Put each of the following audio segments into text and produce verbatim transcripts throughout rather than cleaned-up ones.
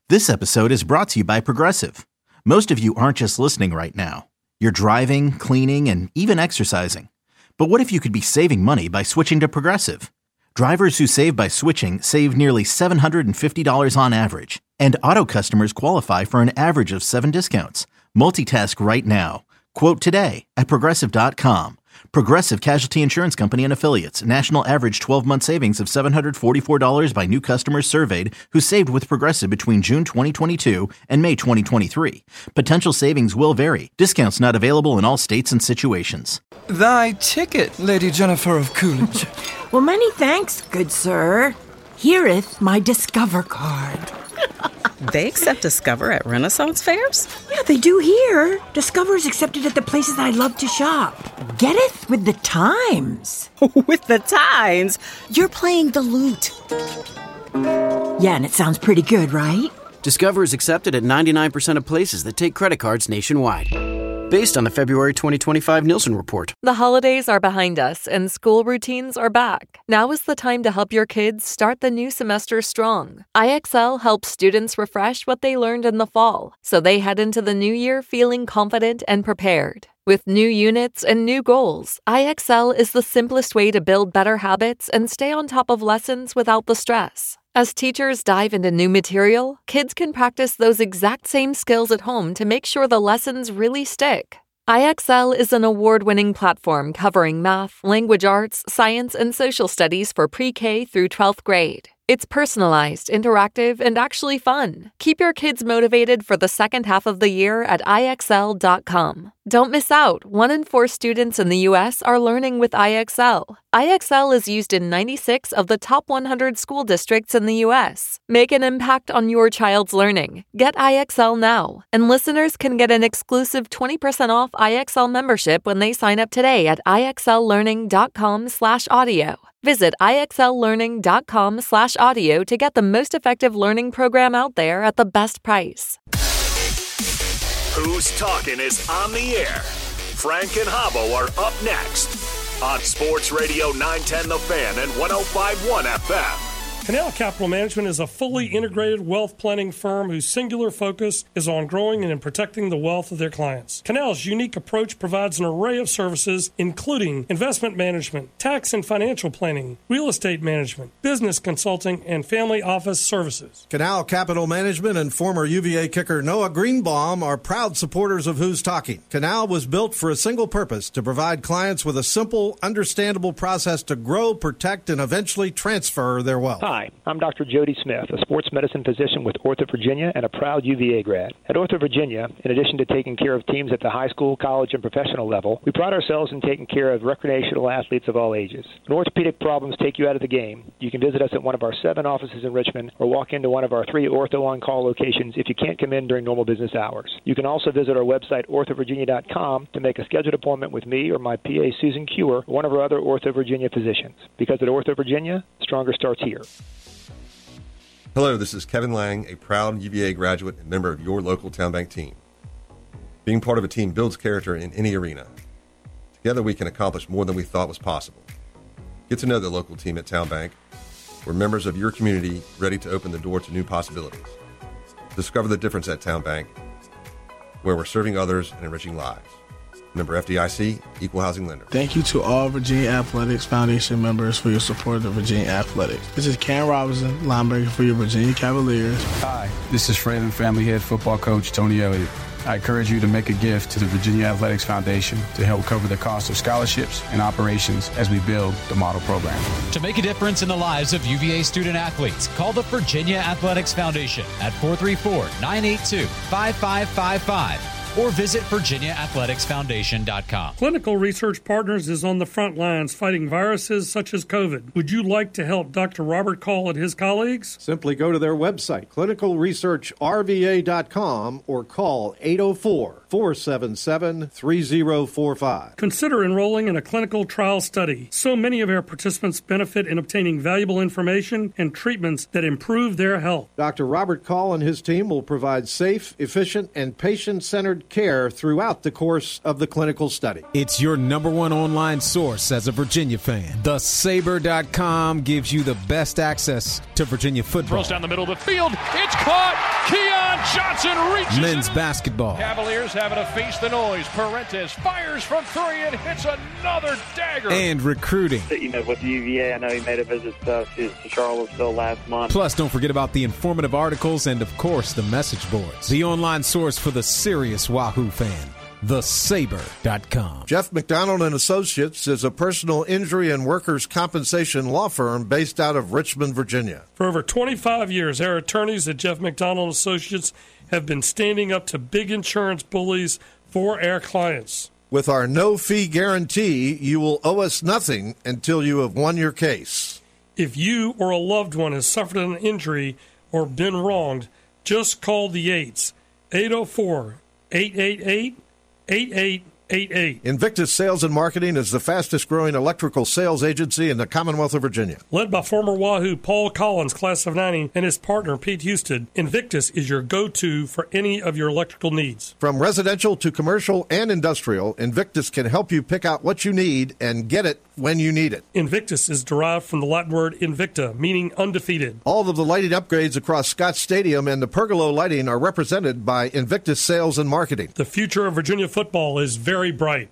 This episode is brought to you by Progressive. Most of you aren't just listening right now. You're driving, cleaning, and even exercising. But what if you could be saving money by switching to Progressive? Drivers who save by switching save nearly seven hundred fifty dollars on average. And auto customers qualify for an average of seven discounts. Multitask right now. Quote today at Progressive dot com. Progressive Casualty Insurance Company and Affiliates. National average twelve-month savings of seven hundred forty-four dollars by new customers surveyed who saved with Progressive between June twenty twenty-two and May twenty twenty-three. Potential savings will vary. Discounts not available in all states and situations. Thy ticket, Lady Jennifer of Coolidge. Well, many thanks, good sir. Hereeth my Discover card. They accept Discover at Renaissance fairs? Yeah, they do here. Discover is accepted at the places I love to shop. Getteth with the times. With the times? You're playing the lute. Yeah, and it sounds pretty good, right? Discover is accepted at ninety-nine percent of places that take credit cards nationwide. Based on the February twenty twenty-five Nielsen report. The holidays are behind us and school routines are back. Now is the time to help your kids start the new semester strong. I X L helps students refresh what they learned in the fall, so they head into the new year feeling confident and prepared. With new units and new goals, I X L is the simplest way to build better habits and stay on top of lessons without the stress. As teachers dive into new material, kids can practice those exact same skills at home to make sure the lessons really stick. I X L is an award-winning platform covering math, language arts, science, and social studies for pre-K through twelfth grade. It's personalized, interactive, and actually fun. Keep your kids motivated for the second half of the year at I X L dot com. Don't miss out. One in four students in the U S are learning with I X L. I X L is used in ninety-six of the top one hundred school districts in the U S. Make an impact on your child's learning. Get I X L now. And listeners can get an exclusive twenty percent off I X L membership when they sign up today at I X L learning dot com slash audio. Visit I X L learning dot com slash audio to get the most effective learning program out there at the best price. Who's Talking is on the air. Frank and Habbo are up next on Sports Radio nine ten The Fan and one oh five point one F M. Canal Capital Management is a fully integrated wealth planning firm whose singular focus is on growing and protecting the wealth of their clients. Canal's unique approach provides an array of services, including investment management, tax and financial planning, real estate management, business consulting, and family office services. Canal Capital Management and former U V A kicker Noah Greenbaum are proud supporters of Who's Talking. Canal was built for a single purpose, to provide clients with a simple, understandable process to grow, protect, and eventually transfer their wealth. Hi. Hi, I'm Doctor Jody Smith, a sports medicine physician with Ortho Virginia and a proud U V A grad. At Ortho Virginia, in addition to taking care of teams at the high school, college, and professional level, we pride ourselves in taking care of recreational athletes of all ages. When orthopedic problems take you out of the game, you can visit us at one of our seven offices in Richmond or walk into one of our three Ortho On-Call locations if you can't come in during normal business hours. You can also visit our website, ortho virginia dot com, to make a scheduled appointment with me or my P A, Susan Cure, or one of our other Ortho Virginia physicians. Because at Ortho Virginia, stronger starts here. Hello, this is Kevin Lang, a proud U V A graduate and member of your local Town Bank team. Being part of a team builds character in any arena. Together we can accomplish more than we thought was possible. Get to know the local team at Town Bank. We're members of your community ready to open the door to new possibilities. Discover the difference at Town Bank, where we're serving others and enriching lives. Member F D I C, Equal Housing Lender. Thank you to all Virginia Athletics Foundation members for your support of Virginia Athletics. This is Cam Robinson, linebacker for your Virginia Cavaliers. Hi, this is Fred and Family Head football coach Tony Elliott. I encourage you to make a gift to the Virginia Athletics Foundation to help cover the cost of scholarships and operations as we build the model program. To make a difference in the lives of U V A student athletes, call the Virginia Athletics Foundation at four three four, nine eight two, five five five five. or visit virginia athletics foundation dot com. Clinical Research Partners is on the front lines fighting viruses such as COVID. Would you like to help Doctor Robert Call and his colleagues? Simply go to their website, clinical research r v a dot com, or call eight oh four, four seven seven, three oh four five. Consider enrolling in a clinical trial study. So many of our participants benefit in obtaining valuable information and treatments that improve their health. Doctor Robert Call and his team will provide safe, efficient, and patient-centered care throughout the course of the clinical study. It's your number one online source as a Virginia fan. The saber dot com gives you the best access to Virginia football. Throws down the middle of the field. It's caught. Key John Johnson reaches Men's it. basketball. Cavaliers having to face the noise. Parentes fires from three and hits another dagger. And recruiting. You know, with U V A, I know he made a visit uh, to, to Charlottesville last month. Plus, don't forget about the informative articles and, of course, the message boards. The online source for the serious Wahoo fan. the saber dot com. Jeff McDonald and Associates is a personal injury and workers' compensation law firm based out of Richmond, Virginia. For over twenty-five years, our attorneys at Jeff McDonald Associates have been standing up to big insurance bullies for our clients. With our no-fee guarantee, you will owe us nothing until you have won your case. If you or a loved one has suffered an injury or been wronged, just call the eights, eight oh four, eight eight eight, eight eight eight eight. Invictus Sales and Marketing is the fastest-growing electrical sales agency in the Commonwealth of Virginia. Led by former Wahoo Paul Collins, class of ninety, and his partner Pete Houston, Invictus is your go-to for any of your electrical needs. From residential to commercial and industrial, Invictus can help you pick out what you need and get it when you need it. Invictus is derived from the Latin word invicta, meaning undefeated. All of the lighting upgrades across Scott Stadium and the pergola lighting are represented by Invictus Sales and Marketing. The future of Virginia football is very bright.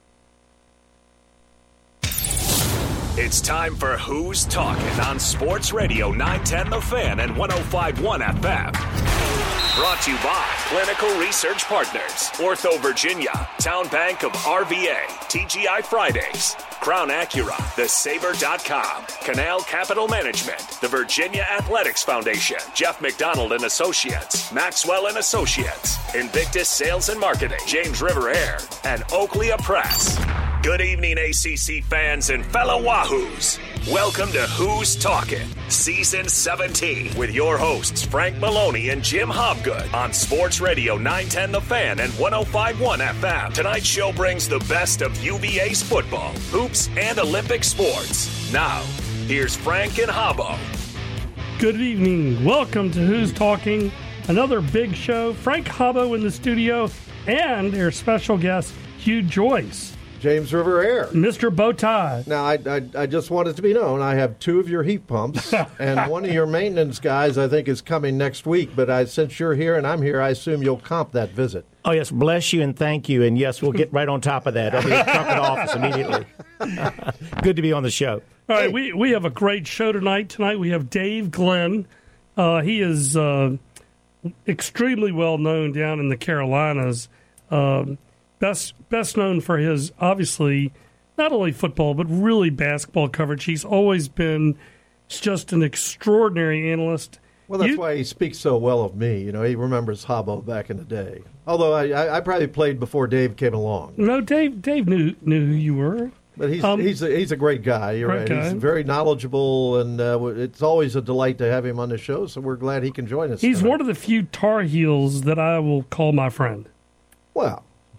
It's time for Who's Talking on Sports Radio nine ten The Fan and one oh five point one F M. Brought to you by Clinical Research Partners, Ortho Virginia, Town Bank of R V A, T G I Fridays, Crown Acura, the saber dot com, Canal Capital Management, the Virginia Athletics Foundation, Jeff McDonald and Associates, Maxwell and Associates, Invictus Sales and Marketing, James River Air, and Oakley Press. Good evening, A C C fans and fellow Wahoos. Welcome to Who's Talking, Season seventeen, with your hosts Frank Maloney and Jim Hobgood on Sports Radio nine ten The Fan and one oh five point one F M. Tonight's show brings the best of U V A's football, hoops, and Olympic sports. Now, here's Frank and Habbo. Good evening. Welcome to Who's Talking, another big show. Frank Habbo in the studio and our special guest, Hugh Joyce. James River Air. Mister Bowtie. Now, I, I I just want it to be known, I have two of your heat pumps, and one of your maintenance guys, I think, is coming next week. But I, since you're here and I'm here, I assume you'll comp that visit. Oh, yes. Bless you and thank you. And, yes, we'll get right on top of that. I'll be at the trumpet office immediately. Good to be on the show. All right, we, we have a great show tonight. Tonight we have Dave Glenn. Uh, he is uh, extremely well known down in the Carolinas. Um Best best known for his, obviously, not only football, but really basketball coverage. He's always been just an extraordinary analyst. Well, that's you, why he speaks so well of me. You know, he remembers Habbo back in the day. Although I, I, I probably played before Dave came along. No, Dave Dave knew knew who you were. But he's um, he's a, he's a great guy. You're great right. Guy. He's very knowledgeable, and uh, it's always a delight to have him on the show. So we're glad he can join us. He's tonight. one of the few Tar Heels that I will call my friend. Well.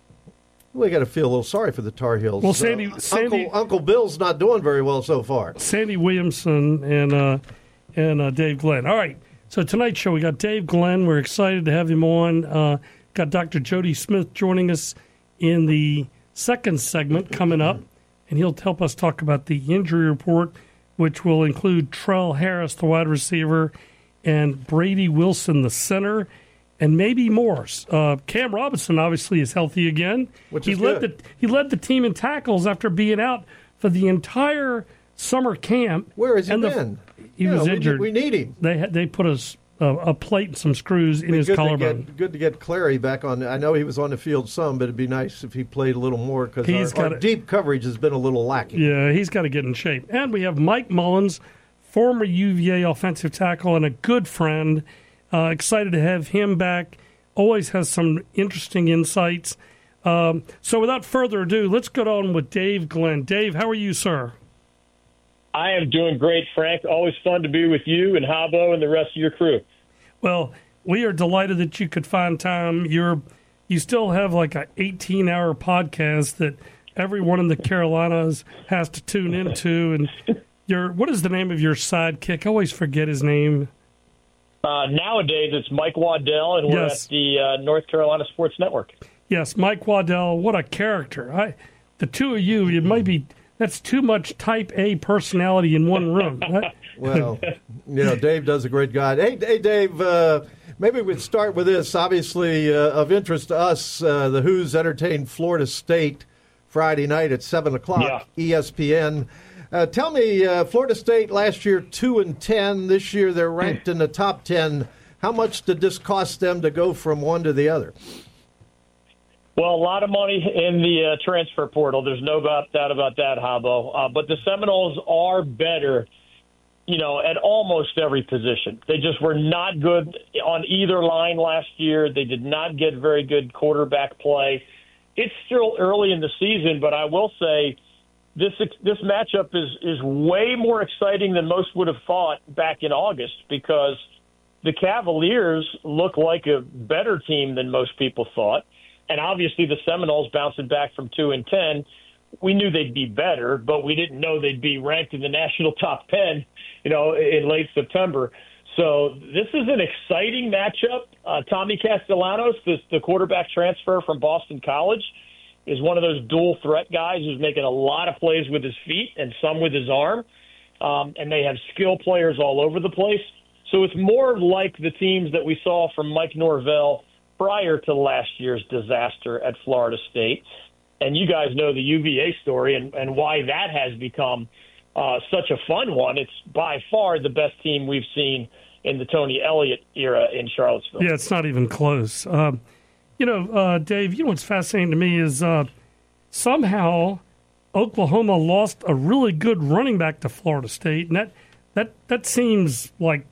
We got to feel a little sorry for the Tar Heels. Well, Sandy, uh, Sandy Uncle, Uncle Bill's not doing very well so far. Sandy Williamson and uh, and uh, Dave Glenn. All right, so tonight's show we got Dave Glenn. We're excited to have him on. Uh, got Doctor Jody Smith joining us in the second segment coming up, and he'll help us talk about the injury report, which will include Trell Harris, the wide receiver, and Brady Wilson, the center. And maybe more. Uh, Cam Robinson obviously is healthy again. Which he is led good. the he led the team in tackles after being out for the entire summer camp. Where has he and the, been? He yeah, was we injured. Need, we need him. They had, they put a, a, a plate and some screws in his good collarbone. To get, good to get Clary back on. I know he was on the field some, but it'd be nice if he played a little more because our, our deep coverage has been a little lacking. Yeah, he's got to get in shape. And we have Mike Mullins, former U V A offensive tackle and a good friend. Uh, excited to have him back. Always has some interesting insights. Um, so without further ado, let's get on with Dave Glenn. Dave, how are you, sir? I am doing great, Frank. Always fun to be with you and Habbo and the rest of your crew. Well, we are delighted that you could find time. You're, you still have like an eighteen-hour podcast that everyone in the Carolinas has to tune into. And your what is the name of your sidekick? I always forget his name. Uh, nowadays, it's Mike Waddell, and we're yes. at the uh, North Carolina Sports Network. Yes, Mike Waddell, what a character. I, the two of you, it might be, that's too much type A personality in one room. Well, you know, Dave does a great job. Hey, hey Dave, uh, Maybe we'd start with this. Obviously, uh, of interest to us, uh, the Who's entertained Florida State Friday night at seven o'clock, yeah. E S P N. Uh, tell me, uh, Florida State last year two and ten. This year they're ranked in the top ten. How much did this cost them to go from one to the other? Well, a lot of money in the uh, transfer portal. There's no doubt about that, Habo. Uh, but the Seminoles are better, you know, at almost every position. They just were not good on either line last year. They did not get very good quarterback play. It's still early in the season, but I will say this this matchup is, is way more exciting than most would have thought back in August, because the Cavaliers look like a better team than most people thought. And obviously the Seminoles bouncing back from two and ten, we knew they'd be better, but we didn't know they'd be ranked in the national top ten, you know, in late September. So this is an exciting matchup. Uh, Tommy Castellanos, the, the quarterback transfer from Boston College, is one of those dual threat guys who's making a lot of plays with his feet and some with his arm. Um, and they have skill players all over the place. So it's more like the teams that we saw from Mike Norvell prior to last year's disaster at Florida State. And you guys know the U V A story and, and why that has become uh, such a fun one. It's by far the best team we've seen in the Tony Elliott era in Charlottesville. Yeah, it's not even close. Um, you know, uh, Dave, you know what's fascinating to me is uh, somehow Oklahoma lost a really good running back to Florida State, and that that, that seems like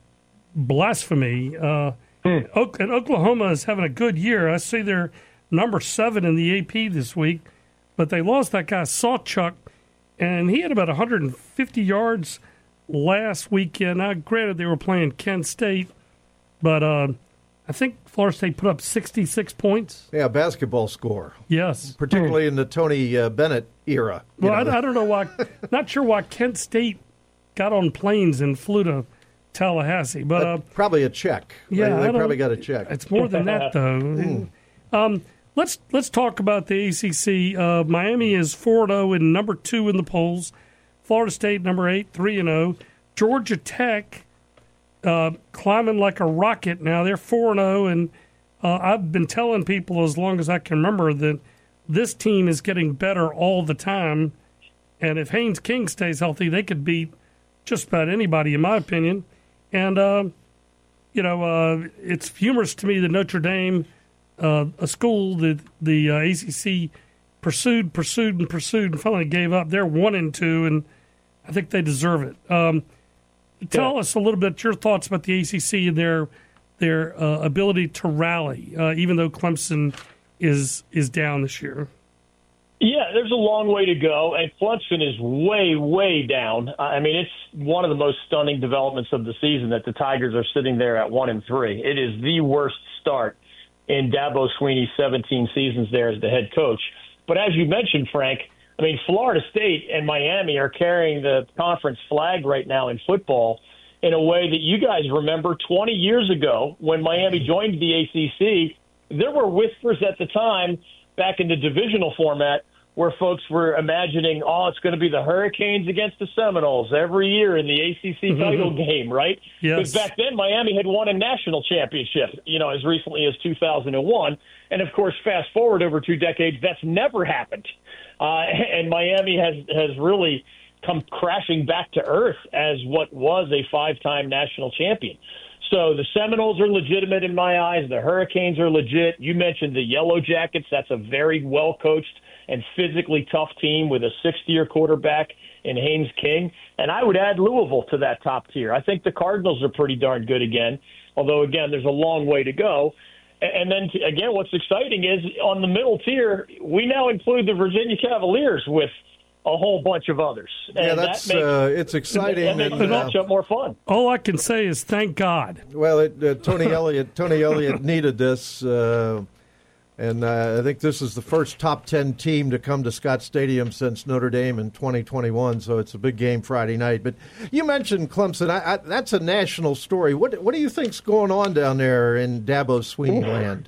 blasphemy. Uh, hmm. And Oklahoma is having a good year. I see they're number seven in the A P this week, but they lost that guy Sawchuk, and he had about one hundred fifty yards last weekend. Now, granted, they were playing Kent State, but uh, I think Florida State put up sixty-six points. Yeah, basketball score. Yes. Particularly in the Tony uh, Bennett era. Well, I, I don't know why. Not sure why Kent State got on planes and flew to Tallahassee. But uh, probably a check. Yeah, They, they probably got a check. It's more than that, though. mm. um, let's let's talk about the A C C. Uh, Miami is four and oh and number two in the polls. Florida State, number eight, three and oh. Georgia Tech uh, climbing like a rocket now. They're four and oh, and uh, I've been telling people as long as I can remember that this team is getting better all the time. And if Haynes King stays healthy, they could beat just about anybody, in my opinion. And, uh, you know, uh, it's humorous to me that Notre Dame, uh, a school that the uh, A C C pursued, pursued, and pursued, and finally gave up. They're one and two, and I think they deserve it. Um, tell yeah. us a little bit your thoughts about the A C C and their their uh, ability to rally, uh, even though Clemson is is down this year. Yeah, there's a long way to go, and Clemson is way, way down. I mean, it's one of the most stunning developments of the season that the Tigers are sitting there at one and three. It is the worst start in Dabo Swinney's seventeen seasons there as the head coach. But as you mentioned, Frank, I mean, Florida State and Miami are carrying the conference flag right now in football in a way that you guys remember twenty years ago when Miami joined the A C C. There were whispers at the time back in the divisional format where folks were imagining, oh, it's going to be the Hurricanes against the Seminoles every year in the A C C title mm-hmm. game, right? Yes. Because back then Miami had won a national championship, you know, as recently as two thousand one. And, of course, fast forward over two decades, that's never happened. Uh, and Miami has, has really come crashing back to earth as what was a five-time national champion. So the Seminoles are legitimate in my eyes. The Hurricanes are legit. You mentioned the Yellow Jackets. That's a very well-coached and physically tough team with a sixth-year quarterback in Haynes King. And I would add Louisville to that top tier. I think the Cardinals are pretty darn good again, although, again, there's a long way to go. And then, again, what's exciting is on the middle tier, we now include the Virginia Cavaliers with a whole bunch of others. And yeah, that's that makes, uh, it's exciting. That makes the matchup more fun. All I can say is thank God. Well, it, uh, Tony Elliott, Tony Elliott needed this, uh, and uh, I think this is the first top ten team to come to Scott Stadium since Notre Dame in twenty twenty-one. So it's a big game Friday night. But you mentioned Clemson. I, I, that's a national story. What what do you think's going on down there in Dabo Swinney land?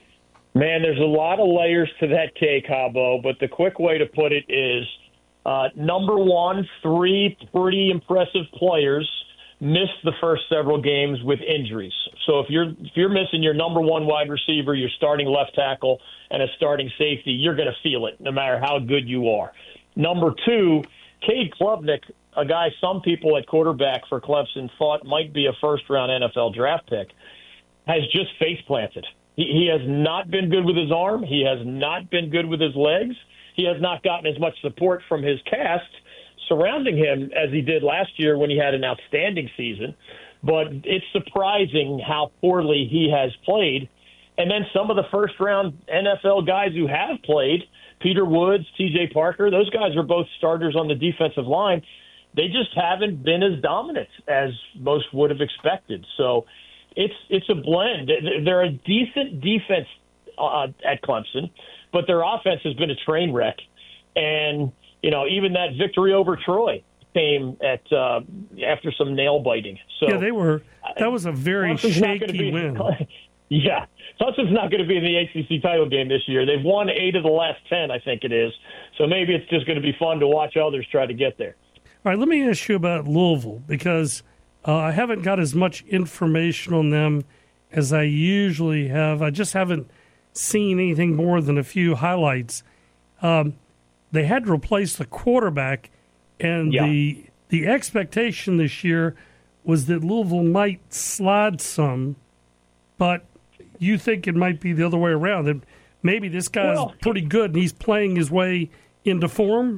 Man, there's a lot of layers to that cake, Habo. But the quick way to put it is, Uh, number one, three pretty impressive players missed the first several games with injuries. So if you're if you're missing your number one wide receiver, your starting left tackle, and a starting safety, you're going to feel it no matter how good you are. Number two, Cade Klubnik, a guy some people at quarterback for Clemson thought might be a first-round N F L draft pick, has just face-planted. He, he has not been good with his arm. He has not been good with his legs. He has not gotten as much support from his cast surrounding him as he did last year when he had an outstanding season. But it's surprising how poorly he has played. And then some of the first-round N F L guys who have played, Peter Woods, T J Parker, those guys are both starters on the defensive line. They just haven't been as dominant as most would have expected. So it's it's a blend. They're a decent defense uh, at Clemson, but their offense has been a train wreck. And, you know, even that victory over Troy came at uh, after some nail biting. So yeah, they were. That was a very Clemson's shaky be, win. Yeah, Clemson's not going to be in the A C C title game this year. They've won eight of the last ten, I think it is. So maybe it's just going to be fun to watch others try to get there. All right, let me ask you about Louisville, because uh, I haven't got as much information on them as I usually have. I just haven't seen anything more than a few highlights. Um, they had to replace the quarterback, and yeah. the the expectation this year was that Louisville might slide some, but you think it might be the other way around, that maybe this guy's well, pretty good and he's playing his way into form?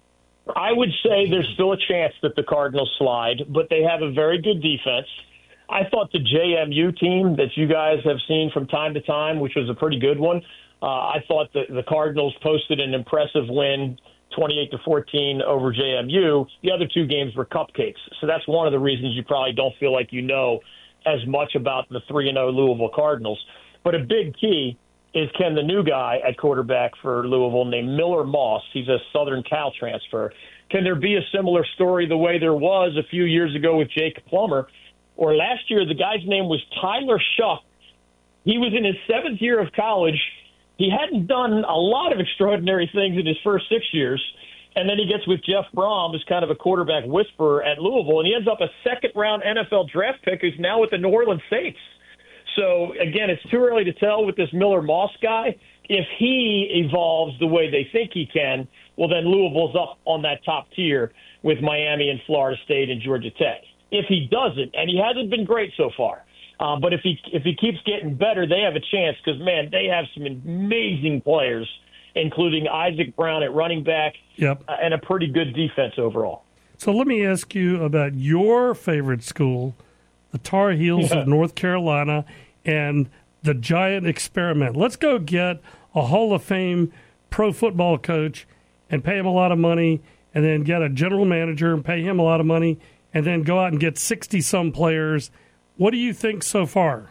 I would say there's still a chance that the Cardinals slide, but they have a very good defense. I thought the J M U team that you guys have seen from time to time, which was a pretty good one, uh, I thought that the Cardinals posted an impressive win, twenty-eight to fourteen over J M U. The other two games were cupcakes. So that's one of the reasons you probably don't feel like you know as much about the three and oh Louisville Cardinals. But a big key is, can the new guy at quarterback for Louisville named Miller Moss, he's a Southern Cal transfer, can there be a similar story the way there was a few years ago with Jake Plummer? Or last year, the guy's name was Tyler Shuck. He was in his seventh year of college. He hadn't done a lot of extraordinary things in his first six years. And then he gets with Jeff Brom as kind of a quarterback whisperer at Louisville, and he ends up a second-round N F L draft pick who's now with the New Orleans Saints. So, again, it's too early to tell with this Miller Moss guy. If he evolves the way they think he can, well, then Louisville's up on that top tier with Miami and Florida State and Georgia Tech. If he doesn't, and he hasn't been great so far, uh, but if he if he keeps getting better, they have a chance because, man, they have some amazing players, including Isaac Brown at running back, yep. uh, and a pretty good defense overall. So let me ask you about your favorite school, the Tar Heels Yeah. of North Carolina, and the Giant Experiment. Let's go get a Hall of Fame pro football coach and pay him a lot of money, and then get a general manager and pay him a lot of money, and then go out and get sixty-some players. What do you think so far?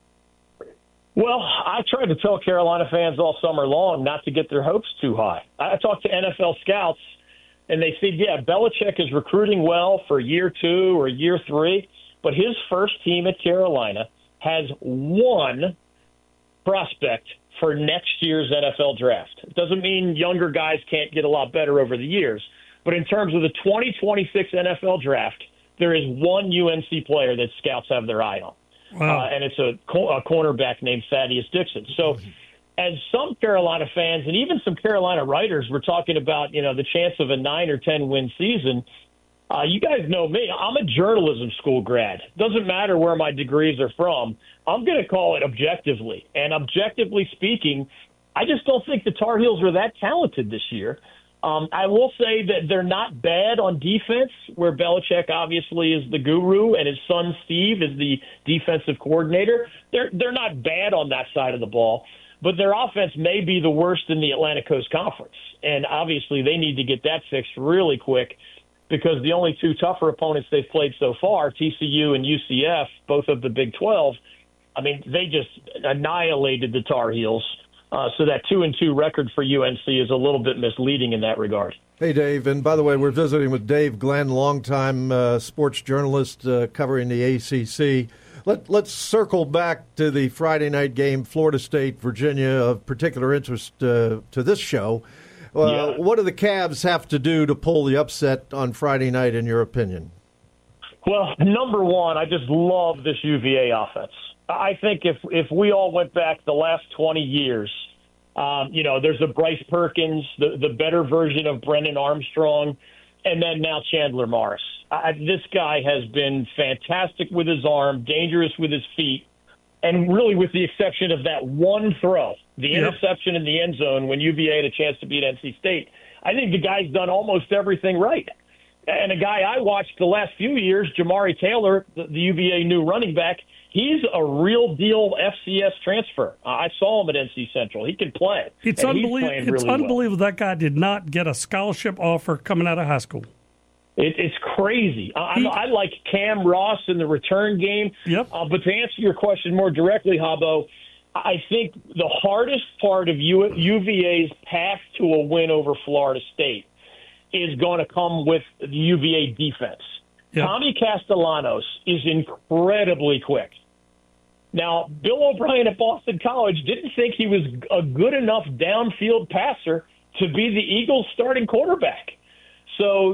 Well, I tried to tell Carolina fans all summer long not to get their hopes too high. I talked to N F L scouts, and they said, yeah, Belichick is recruiting well for year two or year three, but his first team at Carolina has one prospect for next year's N F L draft. It doesn't mean younger guys can't get a lot better over the years, but in terms of the twenty twenty-six N F L draft, there is one U N C player that scouts have their eye on. Wow. Uh, and it's a, co- a cornerback named Thaddeus Dixon. So as some Carolina fans and even some Carolina writers were talking about, you know, the chance of a nine or ten win season, uh, you guys know me. I'm a journalism school grad. Doesn't matter where my degrees are from. I'm going to call it objectively. And objectively speaking, I just don't think the Tar Heels are that talented this year. Um, I will say that they're not bad on defense, where Belichick obviously is the guru and his son Steve is the defensive coordinator. They're they're not bad on that side of the ball, but their offense may be the worst in the Atlantic Coast Conference, and obviously they need to get that fixed really quick because the only two tougher opponents they've played so far, T C U and U C F, both of the Big twelve, I mean, they just annihilated the Tar Heels. Uh, so that two and two record for U N C is a little bit misleading in that regard. Hey, Dave. And by the way, we're visiting with Dave Glenn, longtime uh, sports journalist uh, covering the A C C. Let, let's circle back to the Friday night game, Florida State, Virginia, of particular interest uh, to this show. Uh, yeah. What do the Cavs have to do to pull the upset on Friday night, in your opinion? Well, number one, I just love this U V A offense. I think if if we all went back the last twenty years, um, you know, there's a Bryce Perkins, the, the better version of Brennan Armstrong, and then now Chandler Morris. I, this guy has been fantastic with his arm, dangerous with his feet, and really with the exception of that one throw, the yep. interception in the end zone when U V A had a chance to beat N C State, I think the guy's done almost everything right. And a guy I watched the last few years, Jamari Taylor, the, the U V A new running back, he's a real deal F C S transfer. Uh, I saw him at N C Central. He can play. It's, unbelie- it's really unbelievable well. That guy did not get a scholarship offer coming out of high school. It, it's crazy. I, he, I like Cam Ross in the return game. Yep. Uh, but to answer your question more directly, Habbo, I think the hardest part of U- UVA's path to a win over Florida State is going to come with the U V A defense. Yep. Tommy Castellanos is incredibly quick. Now, Bill O'Brien at Boston College didn't think he was a good enough downfield passer to be the Eagles' starting quarterback. So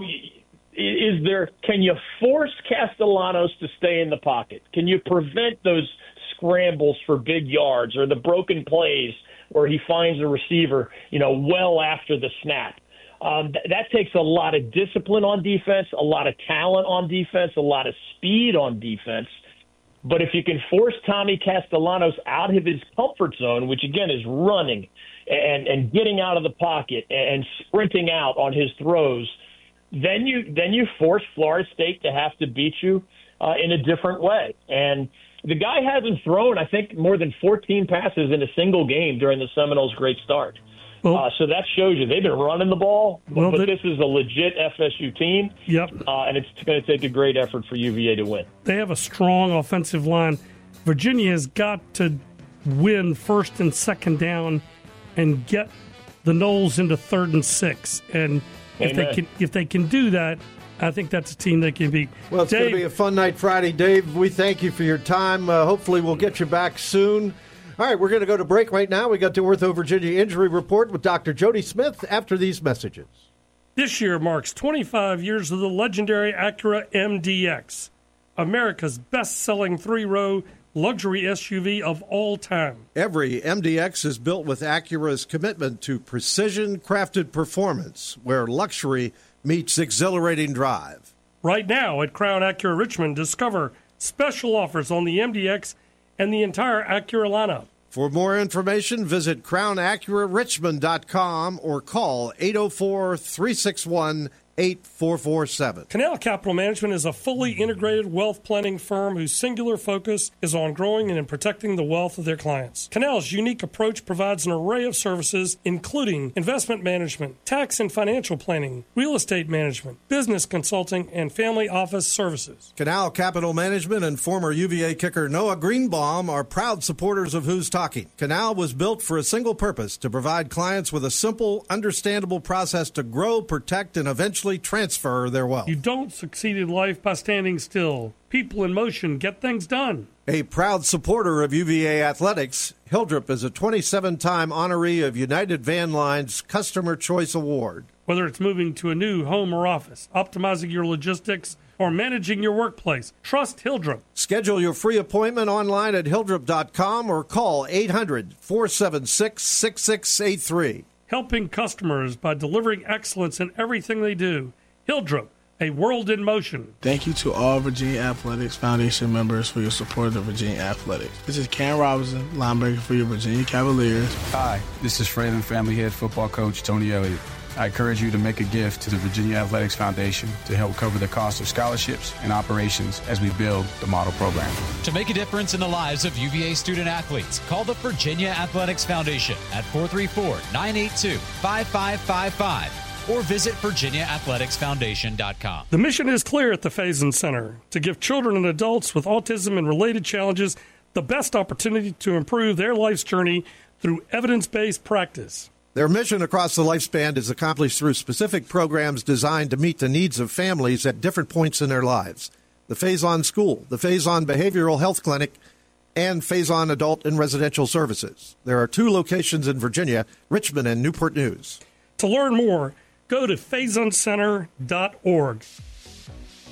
is there? Can you force Castellanos to stay in the pocket? Can you prevent those scrambles for big yards or the broken plays where he finds a receiver, you know, well after the snap? Um, th- that takes a lot of discipline on defense, a lot of talent on defense, a lot of speed on defense. But if you can force Tommy Castellanos out of his comfort zone, which, again, is running and, and getting out of the pocket and sprinting out on his throws, then you then you force Florida State to have to beat you uh, in a different way. And the guy hasn't thrown, I think, more than fourteen passes in a single game during the Seminoles' great start. Well, uh, so that shows you they've been running the ball, but, well, but this is a legit F S U team. Yep. Uh, and it's going to take a great effort for U V A to win. They have a strong offensive line. Virginia has got to win first and second down and get the Noles into third and six. And if Amen. they can if they can do that, I think that's a team they can beat. Well, it's going to be a fun night Friday. Dave, we thank you for your time. Uh, hopefully we'll get you back soon. All right, we're going to go to break right now. We got the Ortho Virginia Injury Report with Doctor Jody Smith after these messages. This year marks twenty-five years of the legendary Acura M D X, America's best-selling three-row luxury S U V of all time. Every M D X is built with Acura's commitment to precision-crafted performance, where luxury meets exhilarating drive. Right now at Crown Acura Richmond, discover special offers on the M D X and the entire Acura lineup. For more information, visit crown acura richmond dot com or call eight oh four, three six one, eight four four seven. Canal Capital Management is a fully integrated wealth planning firm whose singular focus is on growing and in protecting the wealth of their clients. Canal's unique approach provides an array of services, including investment management, tax and financial planning, real estate management, business consulting, and family office services. Canal Capital Management and former U V A kicker Noah Greenbaum are proud supporters of Who's Talking. Canal was built for a single purpose, to provide clients with a simple, understandable process to grow, protect, and eventually transfer their wealth. You don't succeed in life by standing still. People in motion get things done. A proud supporter of U V A athletics, Hildrep is a twenty-seven-time honoree of United Van Line's Customer Choice Award. Whether it's moving to a new home or office, optimizing your logistics, or managing your workplace, trust Hildrep. Schedule your free appointment online at hildrep dot com or call eight hundred, four seven six, six six eight three. Helping customers by delivering excellence in everything they do. Hildrep, a world in motion. Thank you to all Virginia Athletics Foundation members for your support of the Virginia Athletics. This is Cam Robinson, linebacker for your Virginia Cavaliers. Hi, this is Fred and family head football coach Tony Elliott. I encourage you to make a gift to the Virginia Athletics Foundation to help cover the cost of scholarships and operations as we build the model program. To make a difference in the lives of U V A student athletes, call the Virginia Athletics Foundation at four three four, nine eight two, five five five five or visit virginia athletics foundation dot com. The mission is clear at the Faison Center, to give children and adults with autism and related challenges the best opportunity to improve their life's journey through evidence-based practice. Their mission across the lifespan is accomplished through specific programs designed to meet the needs of families at different points in their lives. The Faison School, the Faison Behavioral Health Clinic, and Faison Adult and Residential Services. There are two locations in Virginia, Richmond and Newport News. To learn more, go to faison center dot org.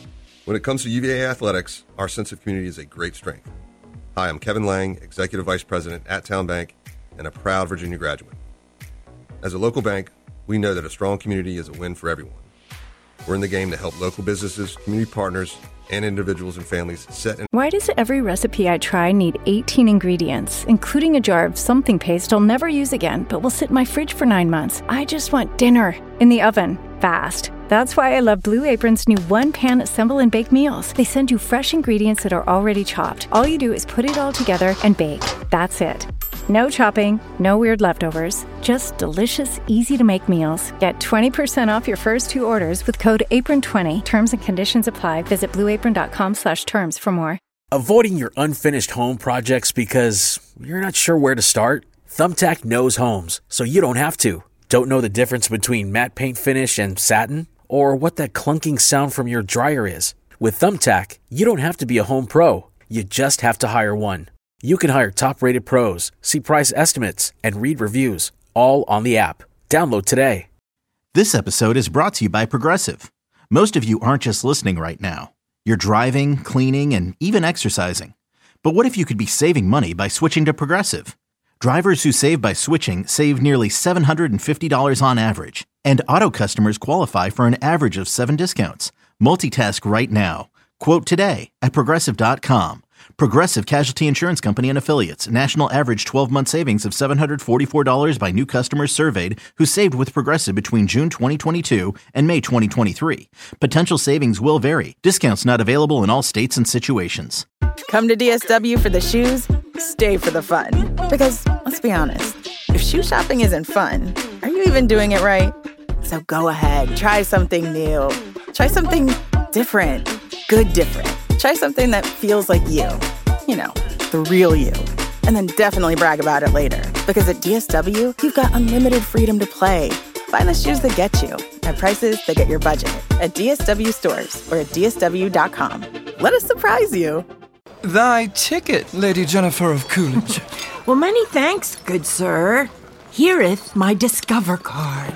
When it comes to U V A athletics, our sense of community is a great strength. Hi, I'm Kevin Lang, Executive Vice President at Town Bank and a proud Virginia graduate. As a local bank, we know that a strong community is a win for everyone. We're in the game to help local businesses, community partners, and individuals and families set in. Why does every recipe I try need eighteen ingredients, including a jar of something paste I'll never use again, but will sit in my fridge for nine months? I just want dinner in the oven, fast. That's why I love Blue Apron's new one-pan assemble and bake meals. They send you fresh ingredients that are already chopped. All you do is put it all together and bake. That's it. No chopping, no weird leftovers, just delicious, easy-to-make meals. Get twenty percent off your first two orders with code apron twenty. Terms and conditions apply. Visit blueapron.com slash terms for more. Avoiding your unfinished home projects because you're not sure where to start? Thumbtack knows homes, so you don't have to. Don't know the difference between matte paint finish and satin? Or what that clunking sound from your dryer is? With Thumbtack, you don't have to be a home pro. You just have to hire one. You can hire top-rated pros, see price estimates, and read reviews, all on the app. Download today. This episode is brought to you by Progressive. Most of you aren't just listening right now. You're driving, cleaning, and even exercising. But what if you could be saving money by switching to Progressive? Drivers who save by switching save nearly seven hundred fifty dollars on average. And auto customers qualify for an average of seven discounts. Multitask right now. Quote today at Progressive dot com. Progressive Casualty Insurance Company and Affiliates. National average twelve-month savings of seven hundred forty-four dollars by new customers surveyed who saved with Progressive between June twenty twenty-two and May twenty twenty-three. Potential savings will vary. Discounts not available in all states and situations. Come to D S W for the shoes, stay for the fun. Because, let's be honest, if shoe shopping isn't fun, are you even doing it right? So go ahead, try something new. Try something different. Good different. Try something that feels like you. You know, the real you. And then definitely brag about it later. Because at D S W, you've got unlimited freedom to play. Find the shoes that get you at prices that get your budget at D S W stores or at D S W dot com. Let us surprise you. Thy ticket, Lady Jennifer of Coolidge. Well, many thanks, good sir. Hereeth my Discover card.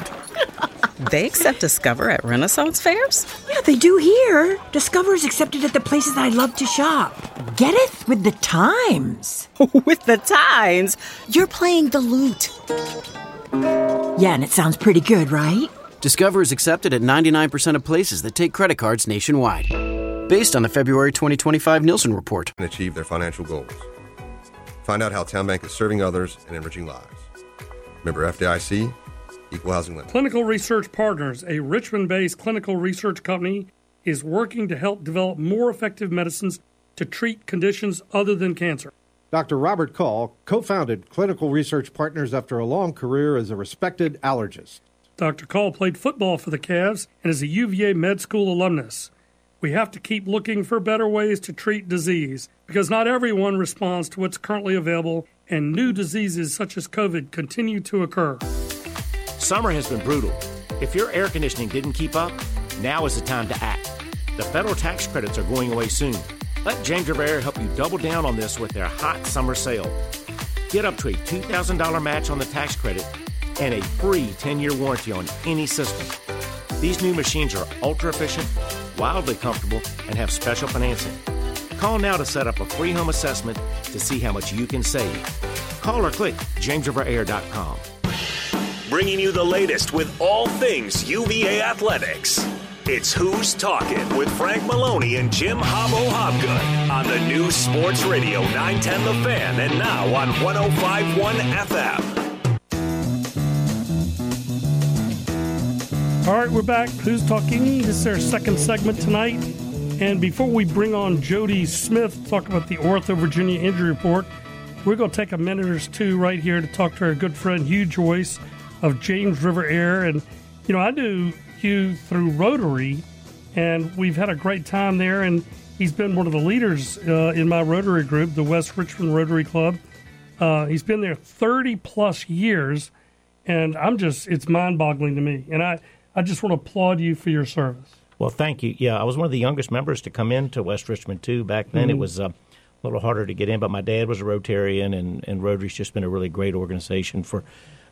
They accept Discover at Renaissance fairs? Yeah, they do here. Discover is accepted at the places I love to shop. Getteth with the times. With the times? You're playing the lute. Yeah, and it sounds pretty good, right? Discover is accepted at ninety-nine percent of places that take credit cards nationwide. Based on the February twenty twenty-five Nielsen report. And achieve their financial goals. Find out how Town Bank is serving others and enriching lives. Member F D I C, Equal Housing Lender. Clinical Research Partners, a Richmond-based clinical research company, is working to help develop more effective medicines to treat conditions other than cancer. Doctor Robert Call co-founded Clinical Research Partners after a long career as a respected allergist. Doctor Call played football for the Cavs and is a U V A med school alumnus. We have to keep looking for better ways to treat disease because not everyone responds to what's currently available, and new diseases such as COVID continue to occur. Summer has been brutal. If your air conditioning didn't keep up, now is the time to act. The federal tax credits are going away soon. Let James River Air help you double down on this with their hot summer sale. Get up to a two thousand dollars match on the tax credit and a free ten-year warranty on any system. These new machines are ultra-efficient, wildly comfortable, and have special financing. Call now to set up a free home assessment to see how much you can save. Call or click james river air dot com. Bringing you the latest with all things U V A athletics. It's Who's Talking with Frank Maloney and Jim Hobbo Hobgood on the new Sports Radio nine ten The Fan and now on one oh five point one F M. All right, we're back. Who's Talking? This is our second segment tonight. And before we bring on Jody Smith to talk about the Ortho Virginia injury report, we're going to take a minute or two right here to talk to our good friend Hugh Joyce of James River Air. And, you know, I knew Hugh through Rotary, and we've had a great time there. And he's been one of the leaders uh, in my Rotary group, the West Richmond Rotary Club. Uh, he's been there thirty plus years, and I'm just, it's mind-boggling to me. And I, I just want to applaud you for your service. Well, thank you. Yeah, I was one of the youngest members to come into West Richmond, too. Back then, mm-hmm. It was uh, a little harder to get in, but my dad was a Rotarian, and, and Rotary's just been a really great organization for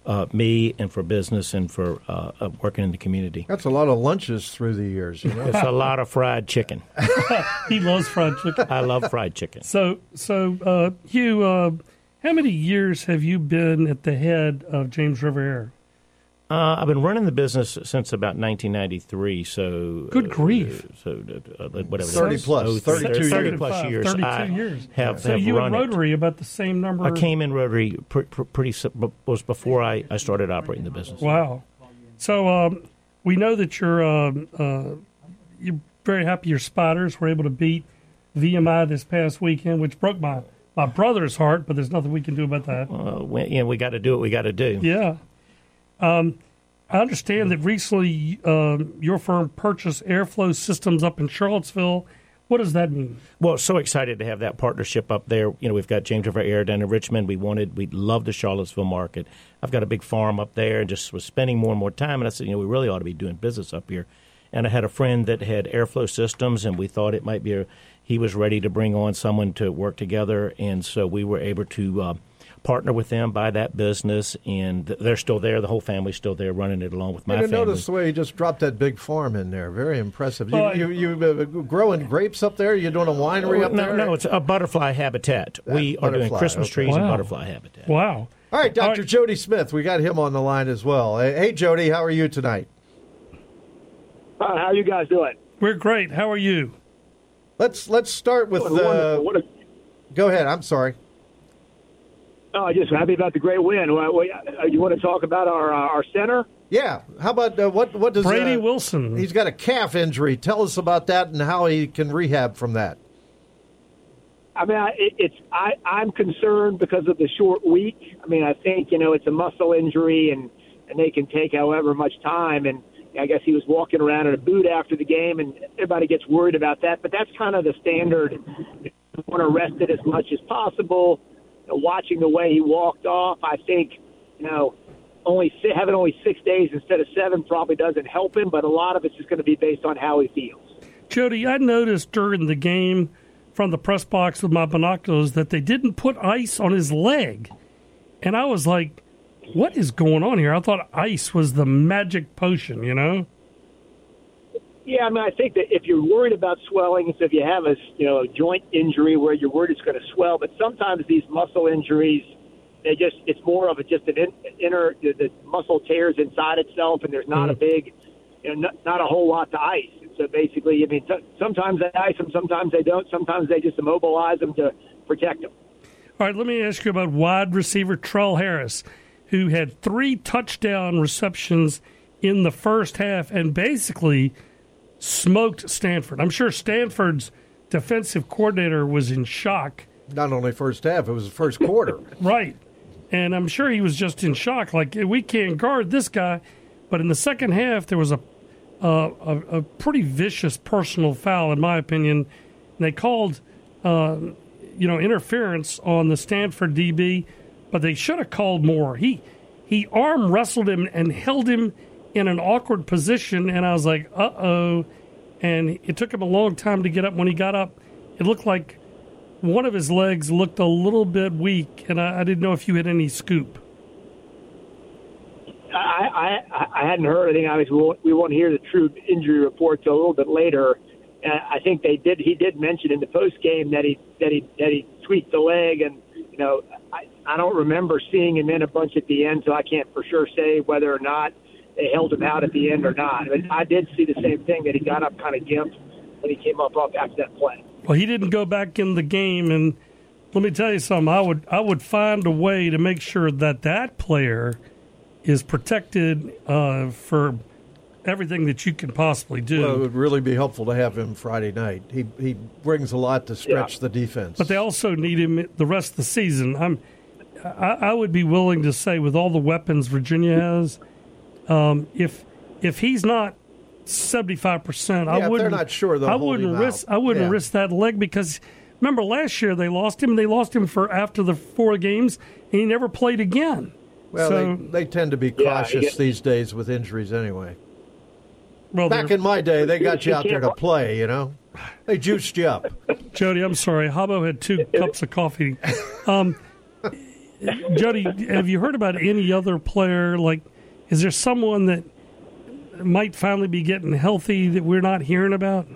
uh, me and for business and for uh, uh, working in the community. That's a lot of lunches through the years. You know? It's a lot of fried chicken. He loves fried chicken. I love fried chicken. So, so uh, Hugh, uh, how many years have you been at the head of James River Air? Uh, I've been running the business since about nineteen ninety-three. So good grief! Uh, so uh, whatever, thirty plus, oh, thirty-two thirty years. plus years. Thirty-two I years. Have, so have you run and Rotary it. about the same number. I came in Rotary pr- pr- pretty was before I, I started operating the business. Wow! So um, we know that you're um, uh, you're very happy your Spiders were able to beat V M I this past weekend, which broke my, my brother's heart. But there's nothing we can do about that. Uh, we, yeah, we got to do what we got to do. Yeah. Um, I understand that recently um, your firm purchased Airflow Systems up in Charlottesville. What does that mean? Well, so excited to have that partnership up there. You know, we've got James River Air down in Richmond. We wanted, we love the Charlottesville market. I've got a big farm up there and just was spending more and more time. And I said, you know, we really ought to be doing business up here. And I had a friend that had Airflow Systems, and we thought it might be a, he was ready to bring on someone to work together. And so we were able to uh, partner with them, buy that business, and they're still there. The whole family's still there running it along with my and I family. noticed the way you just dropped that big farm in there. Very impressive. You, Well, you, you uh, growing grapes up there? You doing a winery up no, there? No, it's a butterfly habitat. That we are doing butterfly, Christmas okay. trees Wow. and butterfly habitat. Wow. All right, Doctor All right. Jody Smith. We got him on the line as well. Hey, hey, Jody, how are you tonight? Uh, how are you guys doing? We're great. How are you? Let's let's start with. What a wonderful- Uh, what a- go ahead. I'm sorry. Oh, just happy about the great win. Well, well, uh, You want to talk about our uh, our center? Yeah. How about uh, what? What does Brady uh, Wilson. He's got a calf injury. Tell us about that and how he can rehab from that. I mean, I, it, it's I, I'm concerned because of the short week. I mean, I think you know it's a muscle injury, and and they can take however much time. And I guess he was walking around in a boot after the game, and everybody gets worried about that. But that's kind of the standard. You want to rest it as much as possible. You know, watching the way he walked off, I think you know only having only six days instead of seven probably doesn't help him. But a lot of it's just going to be based on how he feels. Jody, I noticed during the game from the press box with my binoculars that they didn't put ice on his leg. And I was like, what is going on here? I thought ice was the magic potion, you know? Yeah, I mean, I think that if you're worried about swelling, so if you have a you know a joint injury where you're worried it's going to swell, but sometimes these muscle injuries, they just it's more of a just an in, inner the, the muscle tears inside itself, and there's not mm. a big, you know, not, not a whole lot to ice. And so basically, I mean, t- sometimes they ice them, sometimes they don't, sometimes they just immobilize them to protect them. All right, let me ask you about wide receiver Trell Harris, who had three touchdown receptions in the first half and basically smoked Stanford. I'm sure Stanford's defensive coordinator was in shock. Not only first half, it was the first quarter. Right. And I'm sure he was just in shock, like, we can't guard this guy. But in the second half, there was a, uh, a, a pretty vicious personal foul, in my opinion. And they called, uh, you know, interference on the Stanford D B, but they should have called more. He he arm wrestled him and held him in an awkward position, and I was like, uh-oh. And it took him a long time to get up. When he got up, it looked like one of his legs looked a little bit weak, and I, I didn't know if you had any scoop. I, I, I hadn't heard anything. Obviously, we won't, we won't hear the true injury report till a little bit later. And I think they did. He did mention in the post game that he that he that he tweaked the leg, and you know, I, I don't remember seeing him in a bunch at the end, so I can't for sure say whether or not they held him out at the end or not. But I did see the same thing, that he got up kind of gimped when he came up up after that play. Well, he didn't go back in the game, and let me tell you something. I would I would find a way to make sure that that player is protected uh, for everything that you can possibly do. Well, it would really be helpful to have him Friday night. He he brings a lot to stretch Yeah. the defense. But they also need him the rest of the season. I'm, I, I would be willing to say, with all the weapons Virginia has, um, if if he's not seventy-five percent, Yeah, I if wouldn't. they're not sure, they'll I hold wouldn't him risk. out. I wouldn't Yeah. risk that leg, because remember last year they lost him. They lost him for after the four games, and he never played again. Well, so, they, they tend to be Yeah, cautious he- these days with injuries anyway. Well, Back they're- in my day, they got you out there to can't- play, you know. They juiced you up. Jody, I'm sorry. Habbo had two cups of coffee. Um, Jody, have you heard about any other player? Like, is there someone that might finally be getting healthy that we're not hearing about?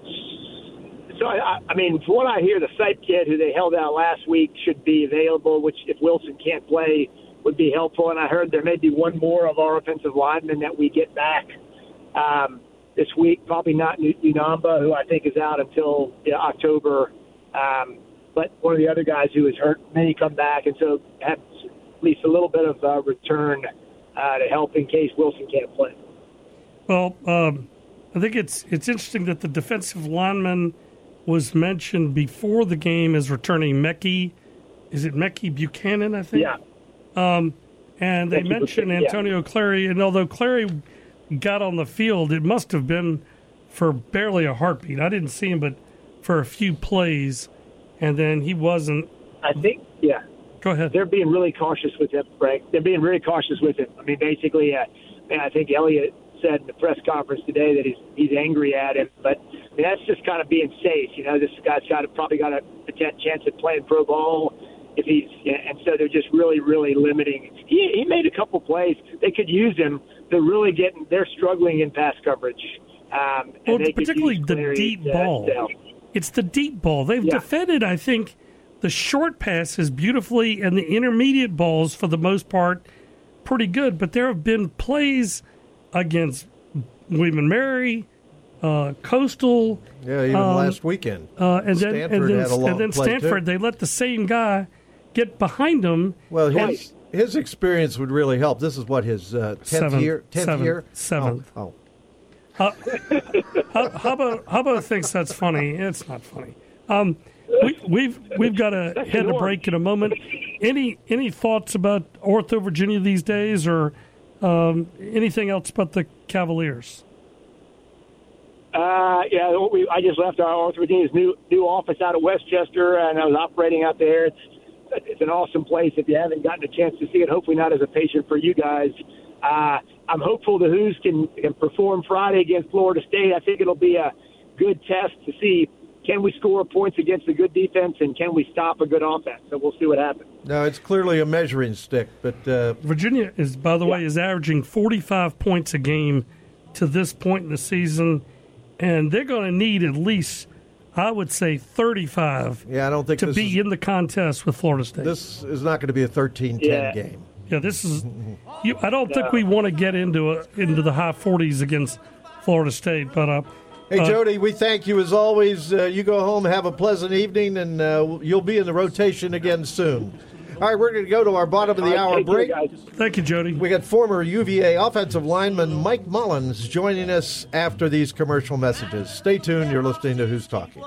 So, I, I mean, from what I hear, the Sipe kid who they held out last week should be available, which if Wilson can't play would be helpful. And I heard there may be one more of our offensive linemen that we get back um, this week, probably not Unamba, who I think is out until you know, October. Um, but one of the other guys who is hurt may come back, and so have at least a little bit of uh, return uh, to help in case Wilson can't play. Well, um, I think it's it's interesting that the defensive lineman was mentioned before the game as returning Mekhi. Is it Mekhi Buchanan, I think? Yeah. Um, and they Mekhi mentioned Buchanan, Antonio yeah. Clary, and although Clary got on the field, it must have been for barely a heartbeat. I didn't see him, but for a few plays, and then he wasn't. I think, yeah. Go ahead. They're being really cautious with him, Frank. They're being really cautious with him. I mean, basically, uh, and I think Elliott said in the press conference today that he's he's angry at him, but I mean, that's just kind of being safe. You know, this guy's got a, probably got a chance at playing pro ball if he's, and so they're just really, really limiting. He he made a couple plays. They could use him. They're really getting. They're struggling in pass coverage. Um, Well, and they could particularly use the Clary deep to- ball. to help. It's the deep ball. They've Yeah. defended, I think, the short passes beautifully and the intermediate balls, for the most part, pretty good. But there have been plays against William and Mary, uh, Coastal. Yeah, even um, last weekend. Uh, and then, Stanford and then, had a long and then play, Stanford, too. they let the same guy get behind them. Well, twice. his, his experience would really help. This is what, his uh, tenth Seventh- year? tenth seventh- year? seventh. Oh, oh. Uh, how, how about how about thinks that's funny? It's not funny. Um, we, we've we've got to head to break in a moment. Any any thoughts about Ortho Virginia these days, or um, anything else about the Cavaliers? Uh, yeah, we, I just left our Ortho Virginia's new new office out of Westchester, and I was operating out there. It's it's an awesome place. If you haven't gotten a chance to see it, hopefully not as a patient for you guys. Uh, I'm hopeful the Hoos can, can perform Friday against Florida State. I think it'll be a good test to see, can we score points against a good defense and can we stop a good offense? So we'll see what happens. No, it's clearly a measuring stick, but uh, Virginia is, by the yeah. way, is averaging forty-five points a game to this point in the season, and they're going to need at least, I would say, thirty-five. Yeah, I don't think to this be is, in the contest with Florida State. This is not going to be a thirteen ten yeah. game. Yeah, this is. You, I don't think we want to get into a, into the high forties against Florida State, but uh, Hey, uh, Jody, we thank you as always. Uh, you go home, have a pleasant evening, and uh, you'll be in the rotation again soon. All right, we're going to go to our bottom of the hour Thank break. You, Thank you, Jody. We got former U V A offensive lineman Mike Mullins joining us after these commercial messages. Stay tuned. You're listening to Who's Talking.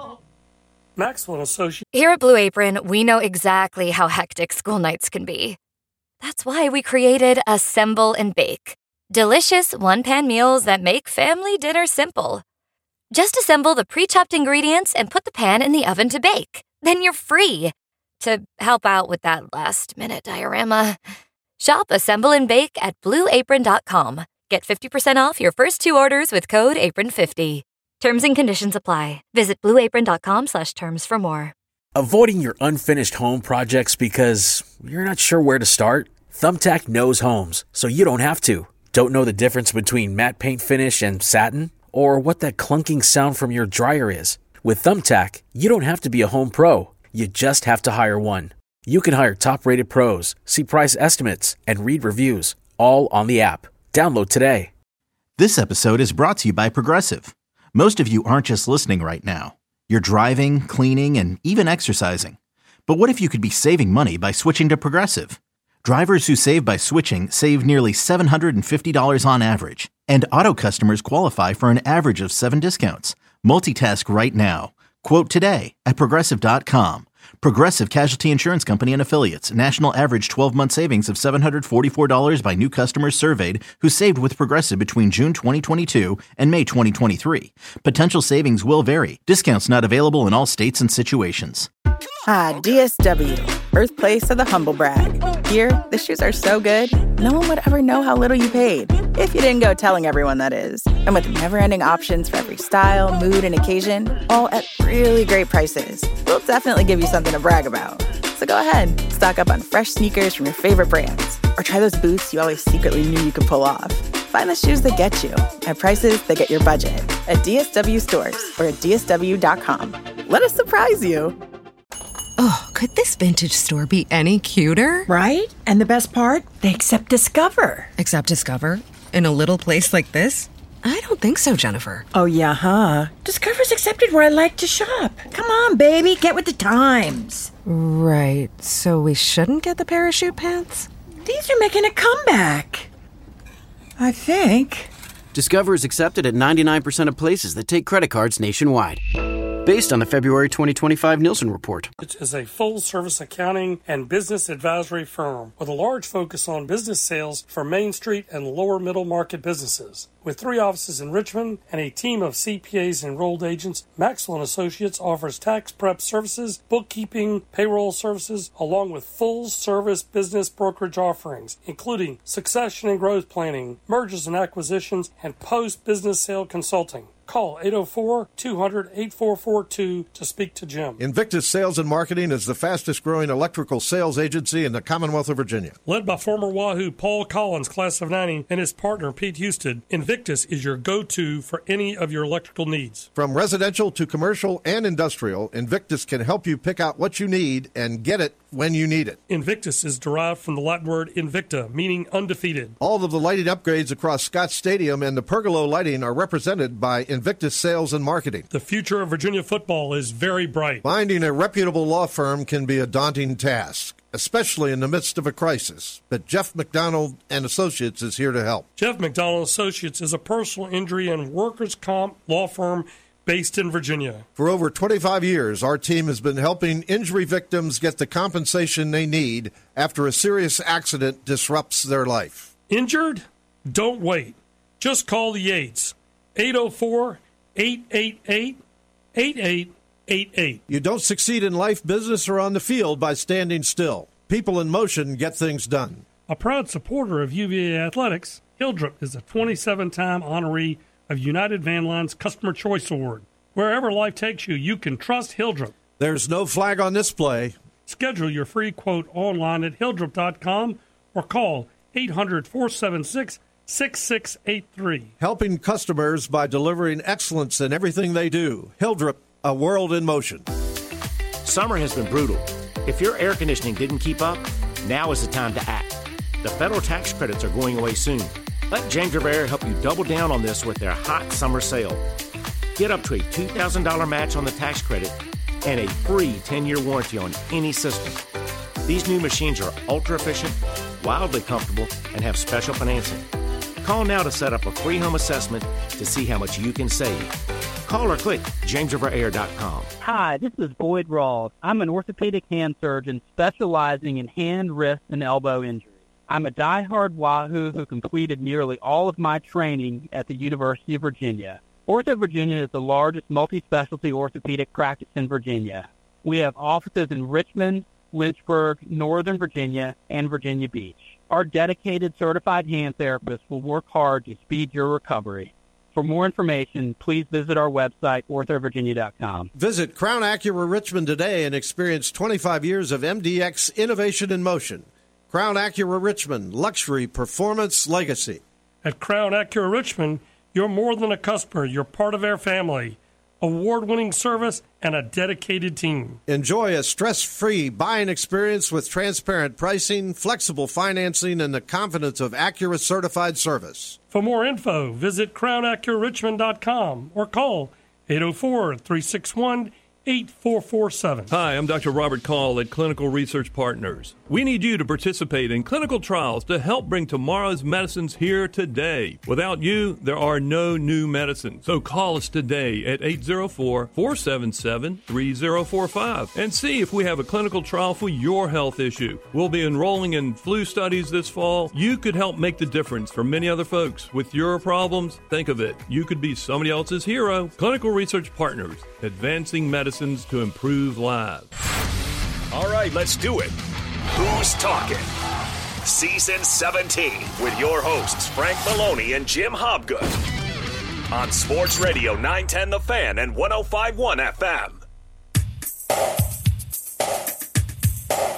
Maxwell Associates. Here at Blue Apron, we know exactly how hectic school nights can be. That's why we created Assemble and Bake. Delicious one-pan meals that make family dinner simple. Just assemble the pre-chopped ingredients and put the pan in the oven to bake. Then you're free to help out with that last-minute diorama. Shop Assemble and Bake at blue apron dot com. Get fifty percent off your first two orders with code apron fifty. Terms and conditions apply. Visit blue apron dot com slash terms for more. Avoiding your unfinished home projects because you're not sure where to start? Thumbtack knows homes, so you don't have to. Don't know the difference between matte paint finish and satin? Or what that clunking sound from your dryer is? With Thumbtack, you don't have to be a home pro. You just have to hire one. You can hire top-rated pros, see price estimates, and read reviews, all on the app. Download today. This episode is brought to you by Progressive. Most of you aren't just listening right now. You're driving, cleaning, and even exercising. But what if you could be saving money by switching to Progressive? Drivers who save by switching save nearly seven hundred fifty dollars on average. And auto customers qualify for an average of seven discounts. Multitask right now. Quote today at Progressive dot com. Progressive Casualty Insurance Company and Affiliates. National average twelve-month savings of seven hundred forty-four dollars by new customers surveyed who saved with Progressive between June twenty twenty-two and May twenty twenty-three. Potential savings will vary. Discounts not available in all states and situations. Ah, D S W, birthplace of the humble brag. Here, the shoes are so good, no one would ever know how little you paid. If you didn't go telling everyone, that is. And with never-ending options for every style, mood, and occasion, all at really great prices, we'll definitely give you something to brag about. So go ahead, stock up on fresh sneakers from your favorite brands, or try those boots you always secretly knew you could pull off. Find the shoes that get you at prices that get your budget at D S W stores or at D S W dot com. Let us surprise you. Oh, could this vintage store be any cuter? Right? And the best part? They accept Discover. Accept Discover? In a little place like this? I don't think so, Jennifer. Oh, yeah, huh? Discover's accepted where I like to shop. Come on, baby, get with the times. Right, so we shouldn't get the parachute pants? These are making a comeback. I think. Discover is accepted at ninety-nine percent of places that take credit cards nationwide. Based on the February twenty twenty-five Nielsen report. It is a full-service accounting and business advisory firm with a large focus on business sales for Main Street and lower middle market businesses. With three offices in Richmond and a team of C P As and enrolled agents, Maxwell and Associates offers tax prep services, bookkeeping, payroll services, along with full-service business brokerage offerings, including succession and growth planning, mergers and acquisitions, and post-business sale consulting. Call eight oh four, two hundred, eight four four two to speak to Jim. Invictus Sales and Marketing is the fastest-growing electrical sales agency in the Commonwealth of Virginia. Led by former Wahoo Paul Collins, class of ninety, and his partner Pete Houston, Invictus is your go-to for any of your electrical needs. From residential to commercial and industrial, Invictus can help you pick out what you need and get it when you need it. Invictus is derived from the Latin word invicta, meaning undefeated. All of the lighting upgrades across Scott Stadium and the pergola lighting are represented by Invictus Sales and Marketing. The future of Virginia football is very bright. Finding a reputable law firm can be a daunting task, especially in the midst of a crisis. But Jeff McDonald and Associates is here to help. Jeff McDonald Associates is a personal injury and workers' comp law firm based in Virginia. For over twenty-five years, our team has been helping injury victims get the compensation they need after a serious accident disrupts their life. Injured? Don't wait. Just call the Yates. eight oh four, eight eight eight, eight eight eight eight. You don't succeed in life, business, or on the field by standing still. People in motion get things done. A proud supporter of U V A Athletics, Hildreth is a twenty-seven-time honoree of United Van Line's Customer Choice Award. Wherever life takes you, you can trust Hildreth. There's no flag on this play. Schedule your free quote online at hildreth dot com or call eight hundred, four seven six, six six eight three. Helping customers by delivering excellence in everything they do. Hildreth, a world in motion. Summer has been brutal. If your air conditioning didn't keep up, now is the time to act. The federal tax credits are going away soon. Let James River Air help you double down on this with their hot summer sale. Get up to a two thousand dollars match on the tax credit and a free ten-year warranty on any system. These new machines are ultra-efficient, wildly comfortable, and have special financing. Call now to set up a free home assessment to see how much you can save. Call or click james river air dot com. Hi, this is Boyd Rawls. I'm an orthopedic hand surgeon specializing in hand, wrist, and elbow injuries. I'm a diehard Wahoo who completed nearly all of my training at the University of Virginia. Ortho Virginia is the largest multi-specialty orthopedic practice in Virginia. We have offices in Richmond, Lynchburg, Northern Virginia, and Virginia Beach. Our dedicated certified hand therapists will work hard to speed your recovery. For more information, please visit our website, ortho virginia dot com. Visit Crown Acura Richmond today and experience twenty-five years of M D X innovation in motion. Crown Acura Richmond, luxury, performance, legacy. At Crown Acura Richmond, you're more than a customer. You're part of our family. Award-winning service and a dedicated team. Enjoy a stress-free buying experience with transparent pricing, flexible financing, and the confidence of Acura certified service. For more info, visit crown acura richmond dot com or call eight oh four, three six one, eight four four seven. Hi, I'm Doctor Robert Call at Clinical Research Partners. We need you to participate in clinical trials to help bring tomorrow's medicines here today. Without you, there are no new medicines. So call us today at eight oh four, four seven seven, three oh four five and see if we have a clinical trial for your health issue. We'll be enrolling in flu studies this fall. You could help make the difference for many other folks. With your problems, think of it. You could be somebody else's hero. Clinical Research Partners, advancing medicines to improve lives. All right, let's do it. Who's Talking? Season seventeen with your hosts Frank Maloney and Jim Hobgood on Sports Radio nine ten The Fan and one oh five point one F M.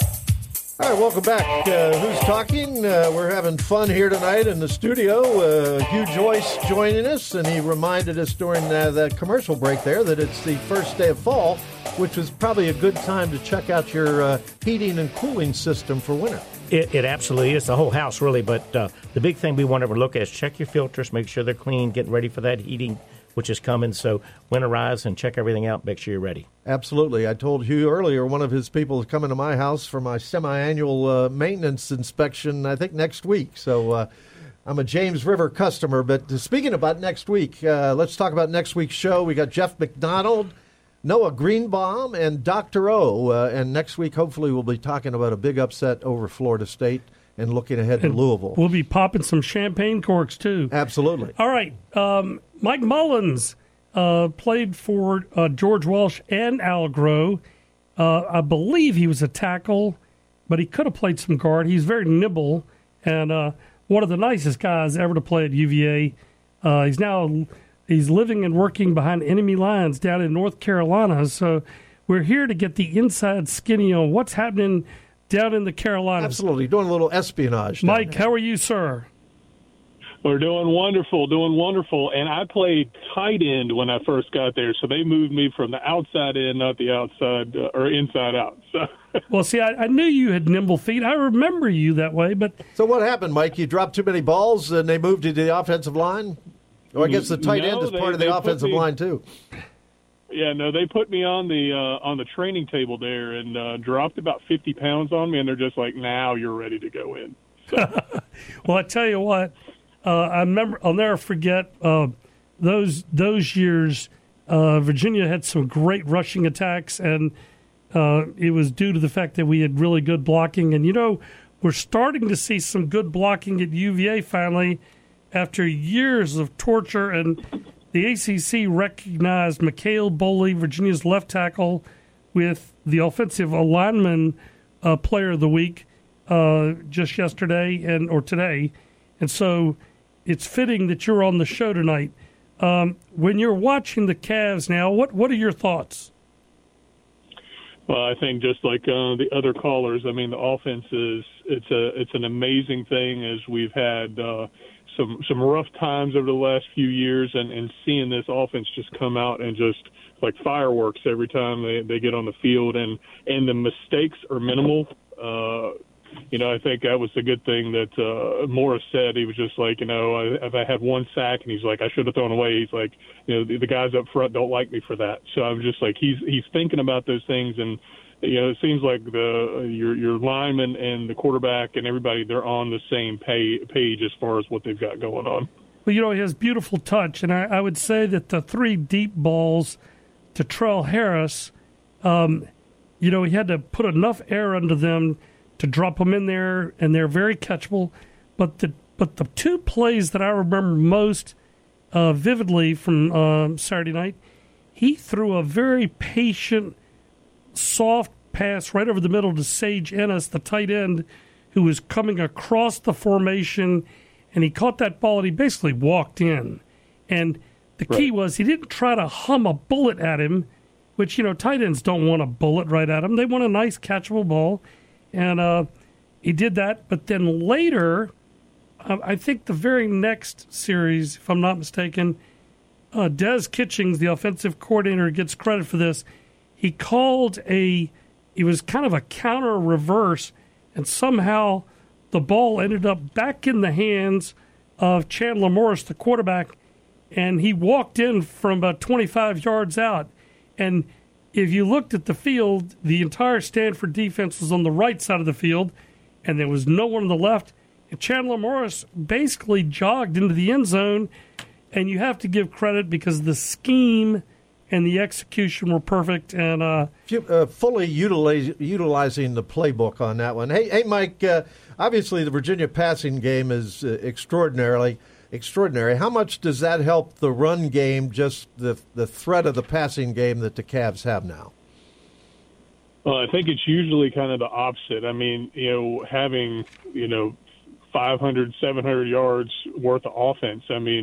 All right, welcome back. Uh, Who's Talking? Uh, we're having fun here tonight in the studio. Uh, Hugh Joyce joining us, and he reminded us during uh, that commercial break there that it's the first day of fall, which is probably a good time to check out your uh, heating and cooling system for winter. It, it absolutely is, the whole house, really. But uh, the big thing we want to look at is check your filters, make sure they're clean, getting ready for that heating, which is coming. So winterize and check everything out, make sure you're ready. Absolutely. I told Hugh earlier, one of his people is coming to my house for my semi-annual uh, maintenance inspection, I think, next week. So uh, I'm a James River customer. But speaking about next week, uh, let's talk about next week's show. We got Jeff McDonald, Noah Greenbaum, and Doctor O. Uh, and next week, hopefully, we'll be talking about a big upset over Florida State and looking ahead and to Louisville. We'll be popping some champagne corks, too. Absolutely. All right. Um, Mike Mullins uh, played for uh, George Walsh and Allegro. Uh, I believe he was a tackle, but he could have played some guard. He's very nimble and uh, one of the nicest guys ever to play at U V A. Uh, he's now he's living and working behind enemy lines down in North Carolina. So we're here to get the inside skinny on what's happening down in the Carolinas. Absolutely. Doing a little espionage. Mike, how are you, sir? We're doing wonderful, doing wonderful. And I played tight end when I first got there, so they moved me from the outside in, not the outside uh, or inside out. So. Well, see, I, I knew you had nimble feet. I remember you that way. But so what happened, Mike? You dropped too many balls and they moved you to the offensive line? Or I guess the tight no, end is they, part of the offensive me, line, too. Yeah, no, they put me on the uh, on the training table there and uh, dropped about fifty pounds on me, and they're just like, now you're ready to go in. Well, I tell you what, uh, I remember, I'll never forget uh, those those years. Uh, Virginia had some great rushing attacks, and uh, it was due to the fact that we had really good blocking. And, you know, we're starting to see some good blocking at U V A finally after years of torture. And the A C C recognized Mikhail Boley, Virginia's left tackle, with the offensive lineman uh, player of the week uh, just yesterday and or today. And so it's fitting that you're on the show tonight. Um, when you're watching the Cavs now, what, what are your thoughts? Well, I think just like uh, the other callers, I mean, the offense is it's a it's an amazing thing as we've had uh, some some rough times over the last few years, and, and seeing this offense just come out and just like fireworks every time they, they get on the field, and, and the mistakes are minimal. Uh, you know, I think that was the good thing that uh, Morris said. He was just like, you know, I, if I had one sack, and he's like, I should have thrown away. He's like, you know, the, the guys up front don't like me for that. So I'm just like, he's he's thinking about those things, and you know, it seems like the your your lineman and the quarterback and everybody, they're on the same pay, page as far as what they've got going on. Well, you know, he has beautiful touch, and I, I would say that the three deep balls to Trell Harris, um, you know, he had to put enough air under them to drop them in there, and they're very catchable. But the but the two plays that I remember most uh, vividly from um, Saturday night, he threw a very patient, soft pass right over the middle to Sage Ennis, the tight end, who was coming across the formation, and he caught that ball, and he basically walked in. And the key was he didn't try to hum a bullet at him, which, you know, tight ends don't want a bullet right at them. They want a nice catchable ball. And uh, he did that. But then later, uh, I think the very next series, if I'm not mistaken, uh, Des Kitchings, the offensive coordinator, gets credit for this. He called a, it was kind of a counter reverse, and somehow the ball ended up back in the hands of Chandler Morris, the quarterback, and he walked in from about twenty-five yards out. And if you looked at the field, the entire Stanford defense was on the right side of the field, and there was no one on the left. And Chandler Morris basically jogged into the end zone, and you have to give credit because the scheme and the execution were perfect. And uh, uh, fully utilize, utilizing the playbook on that one. Hey, hey, Mike. Uh, obviously, the Virginia passing game is uh, extraordinarily extraordinary. How much does that help the run game? Just the the threat of the passing game that the Cavs have now. Well, I think it's usually kind of the opposite. I mean, you know, having you know five hundred, seven hundred yards worth of offense. I mean,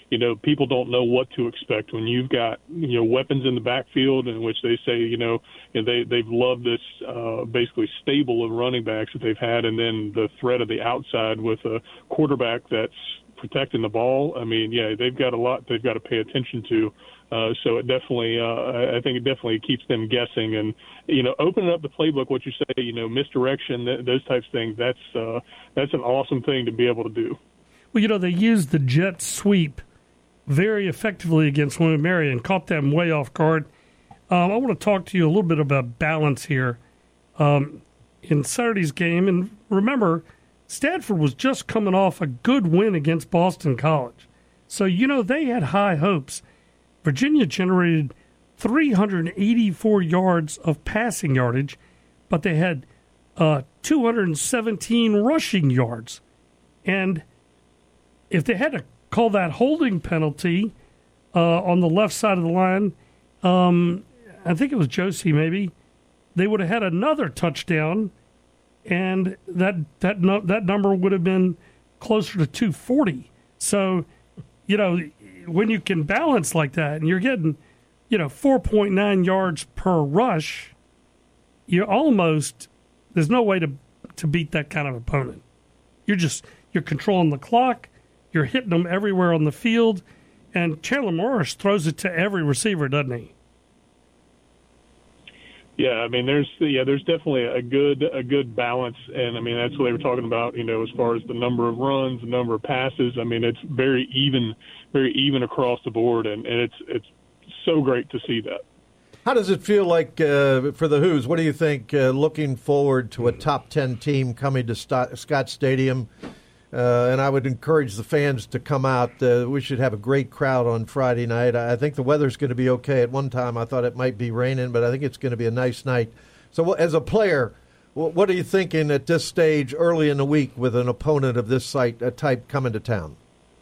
you know, people don't know what to expect when you've got, you know, weapons in the backfield in which they say, you know, you know they, they've loved this uh, basically stable of running backs that they've had, and then the threat of the outside with a quarterback that's protecting the ball. I mean, yeah, they've got a lot they've got to pay attention to. Uh, so it definitely, uh, I think it definitely keeps them guessing. And, you know, opening up the playbook, what you say, you know, misdirection, th- those types of things, that's, uh, that's an awesome thing to be able to do. Well, you know, they used the jet sweep very effectively against William and Mary and caught them way off guard. Um, I want to talk to you a little bit about balance here um, in Saturday's game. And remember, Stanford was just coming off a good win against Boston College. So, you know, they had high hopes. Virginia generated three hundred eighty-four yards of passing yardage, but they had uh, two hundred seventeen rushing yards. And if they had to call that holding penalty uh, on the left side of the line, um, I think it was Josie maybe, they would have had another touchdown, and that that no, that number would have been closer to two forty. So, you know, when you can balance like that and you're getting, you know, four point nine yards per rush, you're almost, there's no way to to beat that kind of opponent. You're just, you're controlling the clock, you're hitting them everywhere on the field, and Chandler Morris throws it to every receiver, doesn't he? Yeah, I mean, there's yeah, there's definitely a good a good balance, and I mean that's what they were talking about. You know, as far as the number of runs, the number of passes. I mean, it's very even, very even across the board, and, and it's it's so great to see that. How does it feel like uh, for the Hoos? What do you think? Uh, looking forward to a top ten team coming to St- Scott Stadium. Uh, and I would encourage the fans to come out. Uh, we should have a great crowd on Friday night. I think the weather's going to be okay. At one time, I thought it might be raining, but I think it's going to be a nice night. So as a player, what are you thinking at this stage early in the week with an opponent of this site, uh, type coming to town?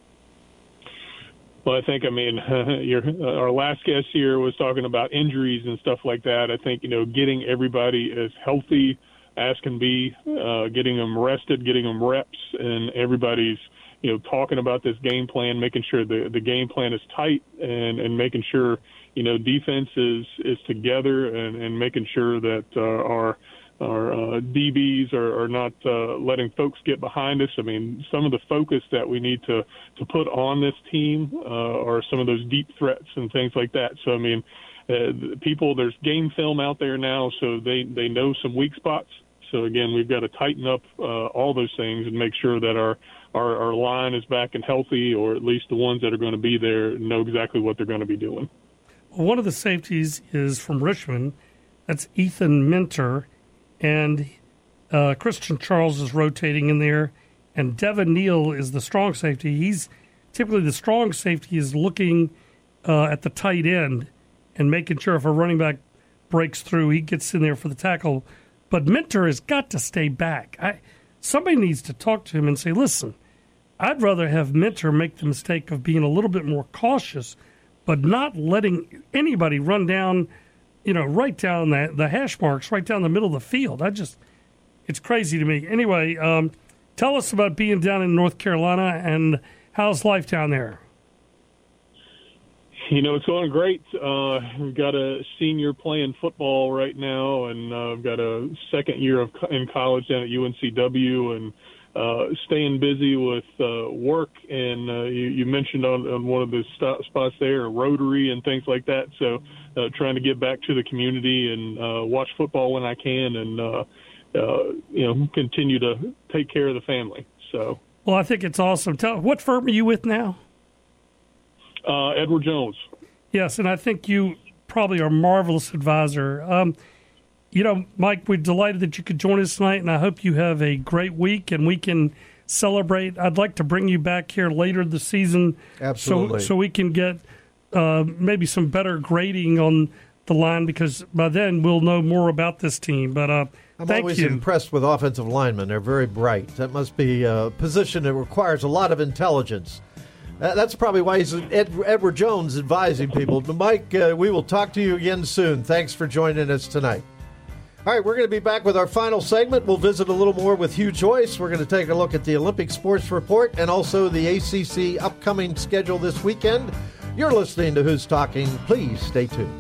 Well, I think, I mean, uh, your, uh, our last guest here was talking about injuries and stuff like that. I think, you know, getting everybody as healthy as can be, uh, getting them rested, getting them reps, and everybody's, you know, talking about this game plan, making sure the, the game plan is tight, and, and making sure, you know, defense is, is together, and, and making sure that uh, our our uh, D Bs are, are not uh, letting folks get behind us. I mean, some of the focus that we need to, to put on this team uh, are some of those deep threats and things like that. So, I mean, uh, people, there's game film out there now, so they, they know some weak spots. So, again, we've got to tighten up uh, all those things and make sure that our, our, our line is back and healthy, or at least the ones that are going to be there know exactly what they're going to be doing. Well, one of the safeties is from Richmond. That's Ethan Minter. And uh, Christian Charles is rotating in there. And Devin Neal is the strong safety. He's typically the strong safety is looking uh, at the tight end and making sure if a running back breaks through, he gets in there for the tackle. But Minter has got to stay back. I, somebody needs to talk to him and say, listen, I'd rather have Minter make the mistake of being a little bit more cautious, but not letting anybody run down, you know, right down the, the hash marks, right down the middle of the field. I just, it's crazy to me. Anyway, um, tell us about being down in North Carolina and how's life down there? You know, it's going great. Uh, we've got a senior playing football right now, and uh, I've got a second year of in college down at U N C W, and uh, staying busy with uh, work. And uh, you, you mentioned on, on one of the st- spots there, Rotary and things like that. So uh, trying to get back to the community and uh, watch football when I can, and uh, uh, you know, continue to take care of the family. So, well, I think it's awesome. Tell what firm are you with now? Uh, Edward Jones. Yes, and I think you probably are a marvelous advisor. Um, you know, Mike, we're delighted that you could join us tonight, and I hope you have a great week and we can celebrate. I'd like to bring you back here later this season. Absolutely. So, so we can get uh, maybe some better grading on the line, because by then we'll know more about this team. But uh, I'm thank always you. impressed with offensive linemen. They're very bright. That must be a position that requires a lot of intelligence. Uh, that's probably why he's Ed, Edward Jones advising people. But Mike, uh, we will talk to you again soon. Thanks for joining us tonight. All right, we're going to be back with our final segment. We'll visit a little more with Hugh Joyce. We're going to take a look at the Olympic Sports Report and also the A C C upcoming schedule this weekend. You're listening to Who's Talking. Please stay tuned.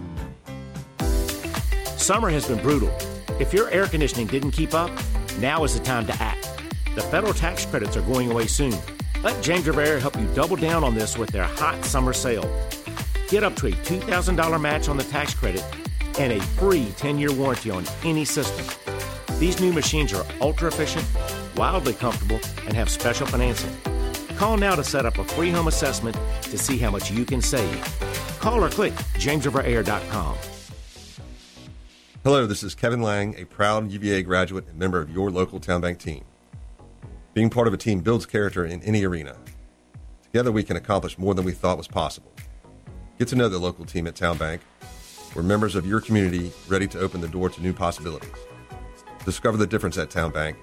Summer has been brutal. If your air conditioning didn't keep up, now is the time to act. The federal tax credits are going away soon. Let James River Air help you double down on this with their hot summer sale. Get up to a two thousand dollars match on the tax credit and a free ten-year warranty on any system. These new machines are ultra-efficient, wildly comfortable, and have special financing. Call now to set up a free home assessment to see how much you can save. Call or click james river air dot com. Hello, this is Kevin Lang, a proud U V A graduate and member of your local Town Bank team. Being part of a team builds character in any arena. Together we can accomplish more than we thought was possible. Get to know the local team at Town Bank. We're members of your community ready to open the door to new possibilities. Discover the difference at Town Bank,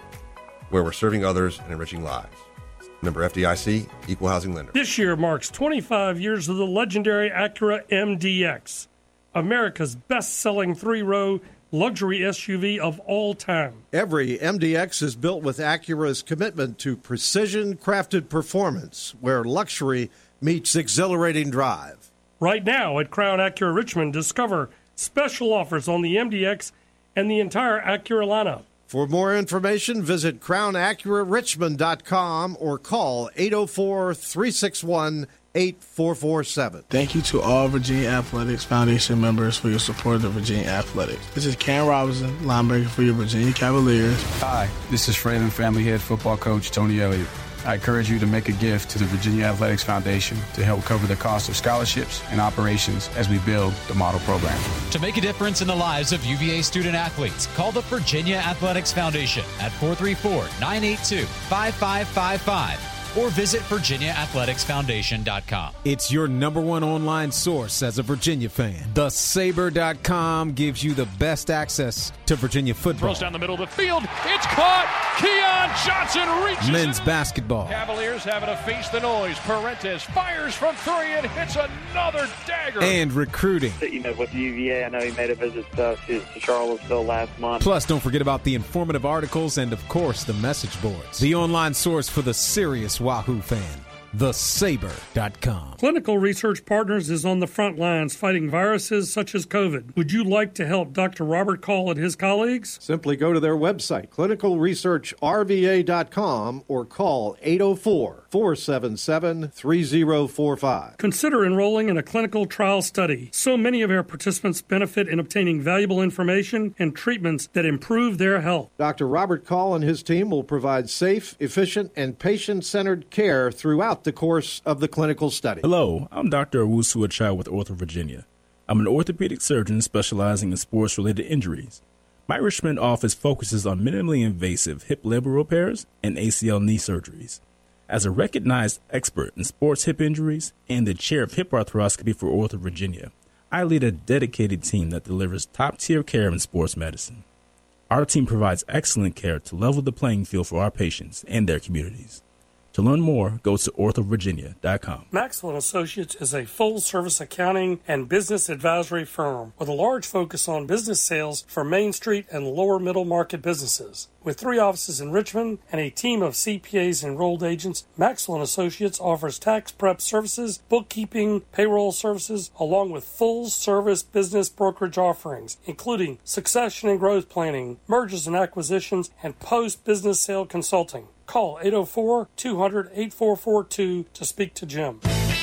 where we're serving others and enriching lives. Member F D I C, Equal Housing Lender. This year marks twenty-five years of the legendary Acura M D X, America's best-selling three-row luxury S U V of all time. Every M D X is built with Acura's commitment to precision-crafted performance, where luxury meets exhilarating drive. Right now at Crown Acura Richmond, discover special offers on the M D X and the entire Acura lineup. For more information, visit crown acura richmond dot com or call eight oh four, three six one, eight four four seven. Thank you to all Virginia Athletics Foundation members for your support of Virginia Athletics. This is Cam Robinson, linebacker for your Virginia Cavaliers. Hi, this is Fraven Family Head football coach Tony Elliott. I encourage you to make a gift to the Virginia Athletics Foundation to help cover the cost of scholarships and operations as we build the model program. To make a difference in the lives of U V A student athletes, call the Virginia Athletics Foundation at four three four, nine eight two, five five five five or visit virginia athletics foundation dot com. It's your number one online source as a Virginia fan. the saber dot com gives you the best access to Virginia football. Throws down the middle of the field. It's caught. Keon Johnson reaches men's it. basketball. Cavaliers having to face the noise. Parentes fires from three and hits another dagger. And recruiting. You know, with U V A, I know he made a visit uh, to, to Charlottesville last month. Plus, don't forget about the informative articles and, of course, the message boards. The online source for the serious Wahoo fan. the saber dot com. Clinical Research Partners is on the front lines fighting viruses such as COVID. Would you like to help Doctor Robert Call and his colleagues? Simply go to their website, clinical research r v a dot com, or call eight oh four, four seven seven, three oh four five. Consider enrolling in a clinical trial study. So many of our participants benefit in obtaining valuable information and treatments that improve their health. Doctor Robert Call and his team will provide safe, efficient, and patient-centered care throughout the course of the clinical study. Hello, I'm Doctor Owusu Achai with Ortho Virginia. I'm an orthopedic surgeon specializing in sports-related injuries. My Richmond office focuses on minimally invasive hip labral repairs and A C L knee surgeries. As a recognized expert in sports hip injuries and the chair of hip arthroscopy for Ortho Virginia, I lead a dedicated team that delivers top-tier care in sports medicine. Our team provides excellent care to level the playing field for our patients and their communities. To learn more, go to ortho virginia dot com. Maxwell and Associates is a full-service accounting and business advisory firm with a large focus on business sales for Main Street and lower middle market businesses. With three offices in Richmond and a team of C P As and enrolled agents, Maxwell and Associates offers tax prep services, bookkeeping, payroll services, along with full-service business brokerage offerings, including succession and growth planning, mergers and acquisitions, and post-business sale consulting. Call eight oh four, two hundred, eight four four two to speak to Jim.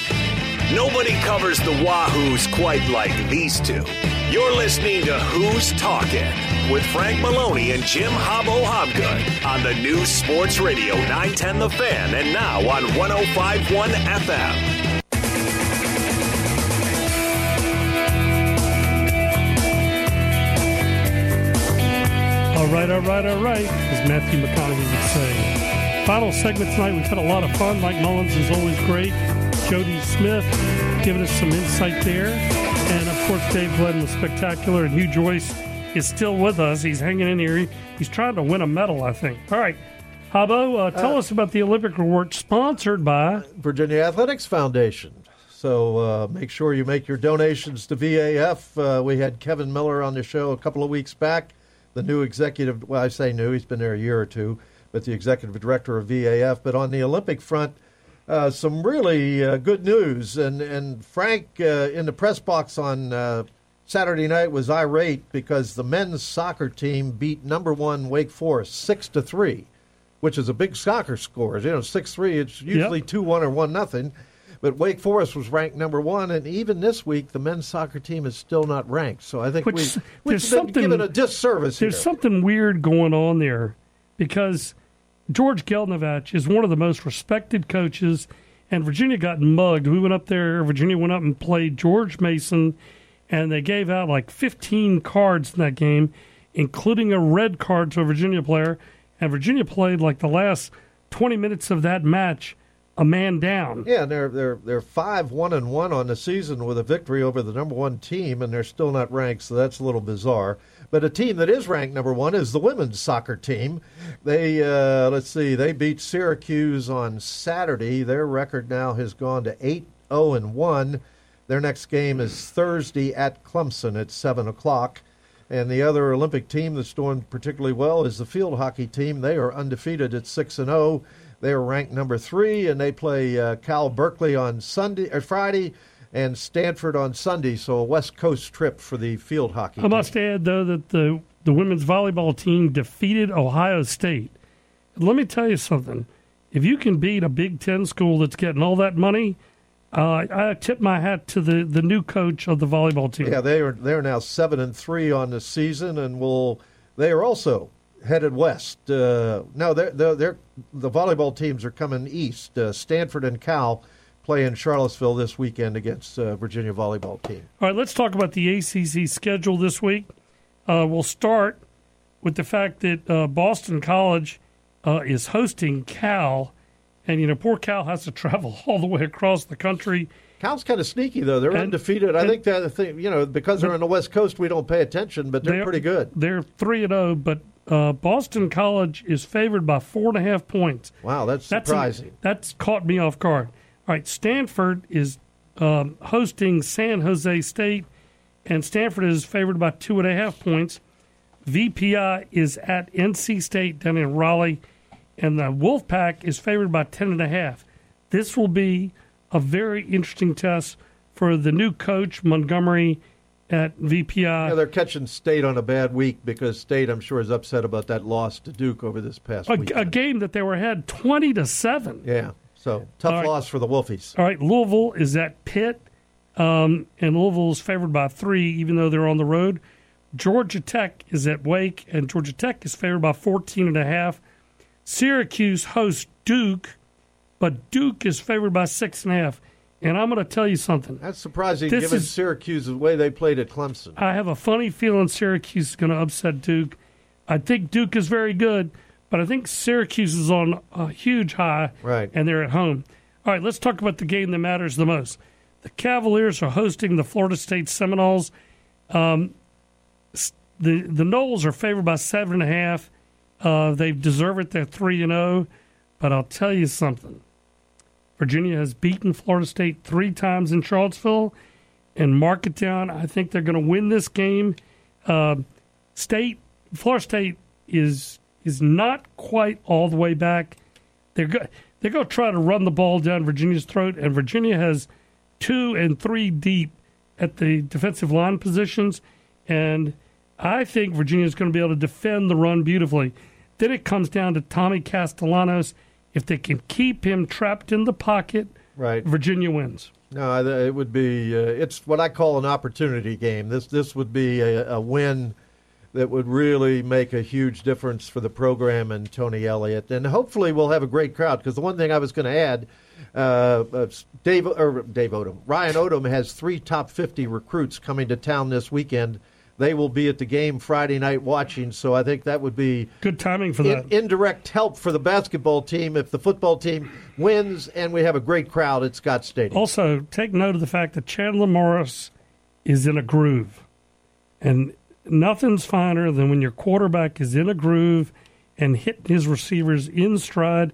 Nobody covers the Wahoos quite like these two. You're listening to Who's Talking with Frank Maloney and Jim Hobbo Hobgood on the new Sports Radio nine ten The Fan and now on one oh five point one F M. All right, all right, all right, as Matthew McConaughey would say. Final segment tonight. We've had a lot of fun. Mike Mullins is always great. Jody Smith giving us some insight there. And, of course, Dave Glenn was spectacular. And Hugh Joyce is still with us. He's hanging in here. He, he's trying to win a medal, I think. All right. Hobbo, uh, tell uh, us about the Olympic Report sponsored by Virginia Athletics Foundation. So uh, make sure you make your donations to V A F. Uh, we had Kevin Miller on the show a couple of weeks back, the new executive, well, I say new, he's been there a year or two, but the executive director of V A F. But on the Olympic front, uh, some really uh, good news. And, and Frank, uh, in the press box on uh, Saturday night, was irate because the men's soccer team beat number one Wake Forest six to three, which is a big soccer score. You know, six three, it's usually two one or one nothing. But Wake Forest was ranked number one, and even this week, the men's soccer team is still not ranked. So I think Which, we've, there's we've been something, given a disservice There's here. something weird going on there because George Geldnovich is one of the most respected coaches, and Virginia got mugged. We went up there, Virginia went up and played George Mason, and they gave out like fifteen cards in that game, including a red card to a Virginia player, and Virginia played like the last twenty minutes of that match a man down. Yeah, and they're they're they're five one and one on the season with a victory over the number one team, and they're still not ranked, so that's a little bizarre. But a team that is ranked number one is the women's soccer team. They uh, let's see, they beat Syracuse on Saturday. Their record now has gone to eight zero and one. Their next game is Thursday at Clemson at seven o'clock. And the other Olympic team that's doing particularly well is the field hockey team. They are undefeated at six and zero. They are ranked number three, and they play uh, Cal Berkeley on Sunday or Friday, and Stanford on Sunday. So a West Coast trip for the field hockey. I must team. add, though, that the the women's volleyball team defeated Ohio State. Let me tell you something: if you can beat a Big Ten school that's getting all that money, uh, I tip my hat to the, the new coach of the volleyball team. Yeah, they are they're now seven and three on the season, and will they are also headed west. Uh, no, they're, they're, they're, the volleyball teams are coming east. Uh, Stanford and Cal play in Charlottesville this weekend against uh, Virginia volleyball team. All right, let's talk about the A C C schedule this week. Uh, we'll start with the fact that uh, Boston College uh, is hosting Cal, and, you know, poor Cal has to travel all the way across the country. Cal's kind of sneaky, though. They're and, undefeated. I and, think that, thing, you know, because they're on the West Coast, we don't pay attention, but they're, they're pretty good. They're three and oh, but Uh, Boston College is favored by four and a half points. Wow, that's surprising. That's, that's caught me off guard. All right, Stanford is um, hosting San Jose State, and Stanford is favored by two and a half points. V P I is at N C State down in Raleigh, and the Wolfpack is favored by ten and a half. This will be a very interesting test for the new coach, Montgomery, at V P I. Yeah, they're catching State on a bad week because State, I'm sure, is upset about that loss to Duke over this past week. A, a game that they were ahead twenty to seven. Yeah, so tough right. loss for the Wolfies. All right, Louisville is at Pitt, um, and Louisville is favored by three, even though they're on the road. Georgia Tech is at Wake, and Georgia Tech is favored by fourteen and a half. Syracuse hosts Duke, but Duke is favored by six and a half. And I'm going to tell you something. That's surprising, this given is, Syracuse the way they played at Clemson. I have a funny feeling Syracuse is going to upset Duke. I think Duke is very good, but I think Syracuse is on a huge high, right? And they're at home. All right, let's talk about the game that matters the most. The Cavaliers are hosting the Florida State Seminoles. Um, the the Noles are favored by seven and a half. Uh, they deserve it. They're three and zero. But I'll tell you something. Virginia has beaten Florida State three times in Charlottesville, and mark it down. I think they're going to win this game. Uh, State, Florida State is is not quite all the way back. They're go- they're going to try to run the ball down Virginia's throat, and Virginia has two and three deep at the defensive line positions, and I think Virginia is going to be able to defend the run beautifully. Then it comes down to Tommy Castellanos. If they can keep him trapped in the pocket, right, Virginia wins. No, it would be. Uh, it's what I call an opportunity game. This this would be a, a win that would really make a huge difference for the program and Tony Elliott, and hopefully we'll have a great crowd. Because the one thing I was going to add, uh, uh, Dave or Dave Odom, Ryan Odom has three top fifty recruits coming to town this weekend. They will be at the game Friday night watching, so I think that would be good timing for in, that. Indirect help for the basketball team if the football team wins and we have a great crowd at Scott Stadium. Also, take note of the fact that Chandler Morris is in a groove. And nothing's finer than when your quarterback is in a groove and hitting his receivers in stride.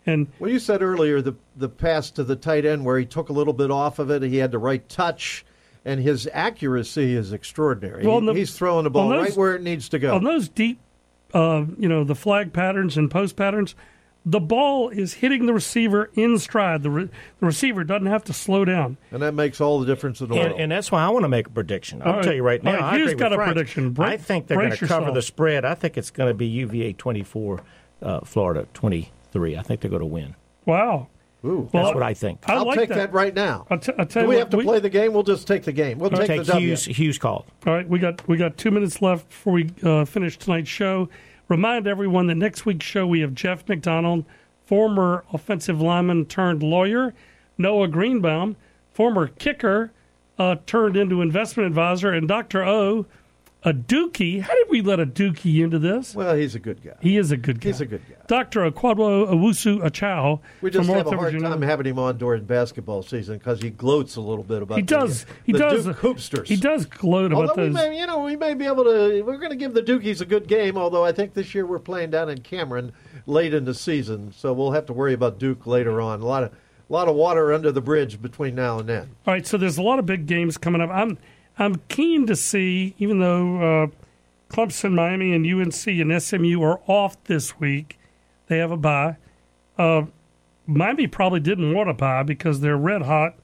And well, you said earlier the the pass to the tight end where he took a little bit off of it, he had the right touch, and his accuracy is extraordinary. Well, he, the, he's throwing the ball those, right where it needs to go. On those deep, uh, you know, the flag patterns and post patterns, the ball is hitting the receiver in stride. The, re- the receiver doesn't have to slow down. And that makes all the difference in the and, world. and that's why I want to make a prediction. I'll right. tell you right now. All right, I Hugh's agree got with a Frank. prediction. Bra- I think they're going to cover yourself. the spread. I think it's going to be U V A twenty-four, uh, Florida twenty-three. I think they're going to win. Wow. Ooh, that's well, what I think. I'll like take that. that right now. I'll t- I'll tell Do you we what, have to we, play the game? We'll just take the game. We'll take, take the W. Hughes, Hughes call. All right, we got we got two minutes left before we uh, finish tonight's show. Remind everyone that next week's show we have Jeff McDonald, former offensive lineman turned lawyer, Noah Greenbaum, former kicker uh, turned into investment advisor, and Doctor O, a Dookie. How did we let a Dookie into this? Well, he's a good guy. He is a good guy. He's a good guy. Doctor Okwadwo Owusu Achow. We just from have North a hard Virginia. time having him on during basketball season because he gloats a little bit about He does. the, He the does. Duke hoopsters. He does gloat about Although we those. may, you know, we may be able to. We're going to give the Dukies a good game. Although I think this year we're playing down in Cameron late in the season, so we'll have to worry about Duke later on. A lot of, a lot of water under the bridge between now and then. All right, so there's a lot of big games coming up. I'm, I'm keen to see, even though uh, Clemson, Miami, and U N C and S M U are off this week, they have a bye. Uh, Miami probably didn't want a bye because they're red hot.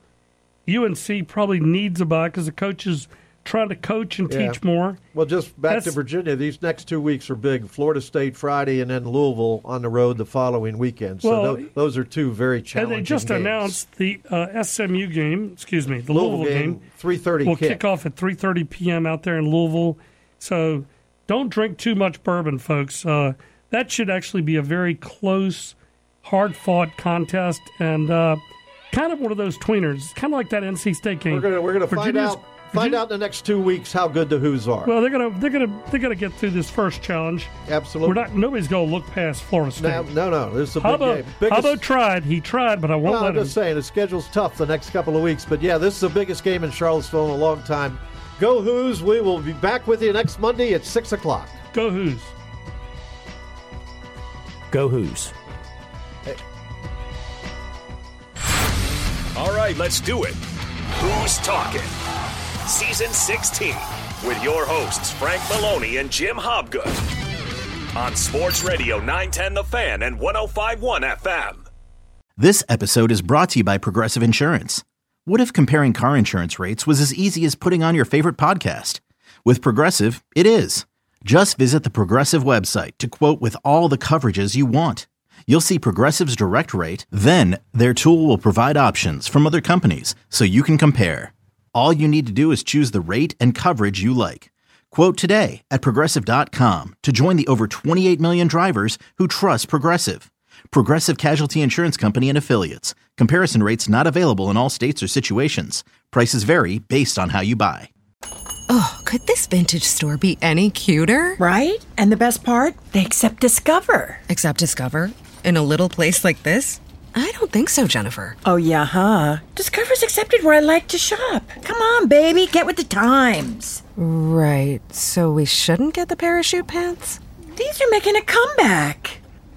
U N C probably needs a bye because the coach is trying to coach and Yeah. teach more. Well, just back That's- to Virginia. These next two weeks are big. Florida State Friday, and then Louisville on the road the following weekend. So Well, tho- those are two very And challenging they just games. announced the uh, S M U game, excuse me, the Louisville Louisville, game, game, three thirty will kick. kick off at three thirty p.m. out there in Louisville. So don't drink too much bourbon, folks. Uh, that should actually be a very close, hard-fought contest and uh, kind of one of those tweeners, kind of like that N C State game. We're gonna we're gonna find Virginia's- out find out in the next two weeks how good the Who's are. Well, they're gonna they're gonna they're gonna get through this first challenge. Absolutely. We're not. Nobody's gonna look past Florida State. No, no, no. This is a big Habbo, game. Biggest- Habbo tried. He tried, but I won't Well, let I'm him. just saying the schedule's tough the next couple of weeks, but yeah, this is the biggest game in Charlottesville in a long time. Go Who's! We will be back with you next Monday at six o'clock. Go Who's! Go Who's! All right, let's do it. Who's Talking? Season sixteen with your hosts Frank Maloney and Jim Hobgood on Sports Radio nine ten The Fan and one oh five point one F M. This episode is brought to you by Progressive Insurance. What if comparing car insurance rates was as easy as putting on your favorite podcast? With Progressive, it is. Just visit the Progressive website to quote with all the coverages you want. You'll see Progressive's direct rate, then their tool will provide options from other companies so you can compare. All you need to do is choose the rate and coverage you like. Quote today at Progressive dot com to join the over twenty-eight million drivers who trust Progressive. Progressive Casualty Insurance Company and Affiliates. Comparison rates not available in all states or situations. Prices vary based on how you buy. Oh, could this vintage store be any cuter? Right? And the best part? They accept Discover. Accept Discover? In a little place like this? I don't think so, Jennifer. Oh, yeah, huh? Discover's accepted where I like to shop. Come on, baby, get with the times. Right, so we shouldn't get the parachute pants? These are making a comeback.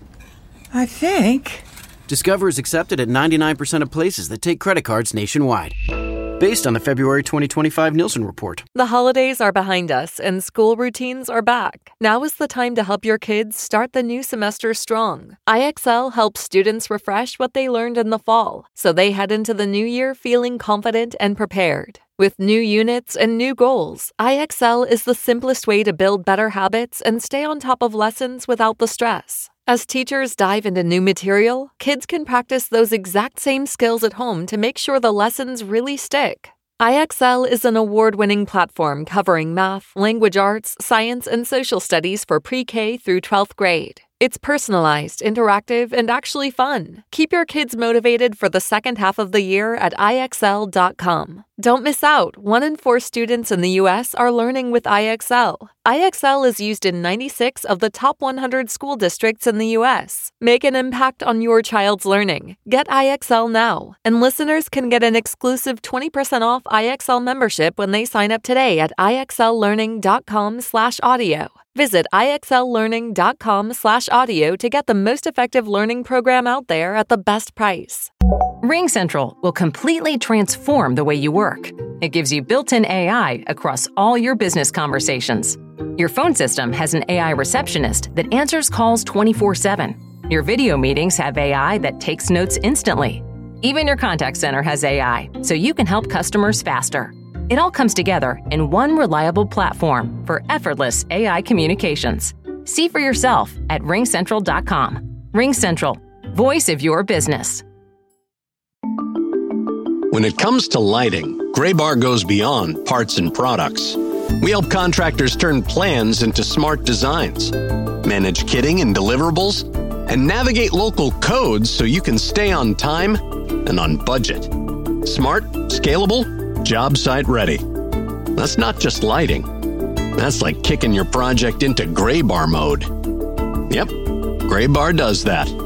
I think. Discover is accepted at ninety-nine percent of places that take credit cards nationwide. Based on the February twenty twenty-five Nielsen report. The holidays are behind us and school routines are back. Now is the time to help your kids start the new semester strong. I X L helps students refresh what they learned in the fall, so they head into the new year feeling confident and prepared. With new units and new goals, I X L is the simplest way to build better habits and stay on top of lessons without the stress. As teachers dive into new material, kids can practice those exact same skills at home to make sure the lessons really stick. I X L is an award-winning platform covering math, language arts, science, and social studies for pre-K through twelfth grade. It's personalized, interactive, and actually fun. Keep your kids motivated for the second half of the year at I X L dot com. Don't miss out. One in four students in the U S are learning with I X L. I X L is used in ninety-six of the top one hundred school districts in the U S. Make an impact on your child's learning. Get I X L now. And listeners can get an exclusive twenty percent off I X L membership when they sign up today at I X L learning dot com slash audio. Visit ixllearning.com slash audio to get the most effective learning program out there at the best price. RingCentral will completely transform the way you work. It gives you built-in A I across all your business conversations. Your phone system has an A I receptionist that answers calls twenty-four seven. Your video meetings have A I that takes notes instantly. Even your contact center has A I, so you can help customers faster. It all comes together in one reliable platform for effortless A I communications. See for yourself at ring central dot com. RingCentral, voice of your business. When it comes to lighting, Graybar goes beyond parts and products. We help contractors turn plans into smart designs, manage kitting and deliverables, and navigate local codes so you can stay on time and on budget. Smart, scalable, job site ready. That's not just lighting. That's like kicking your project into Graybar mode. Yep, Graybar does that.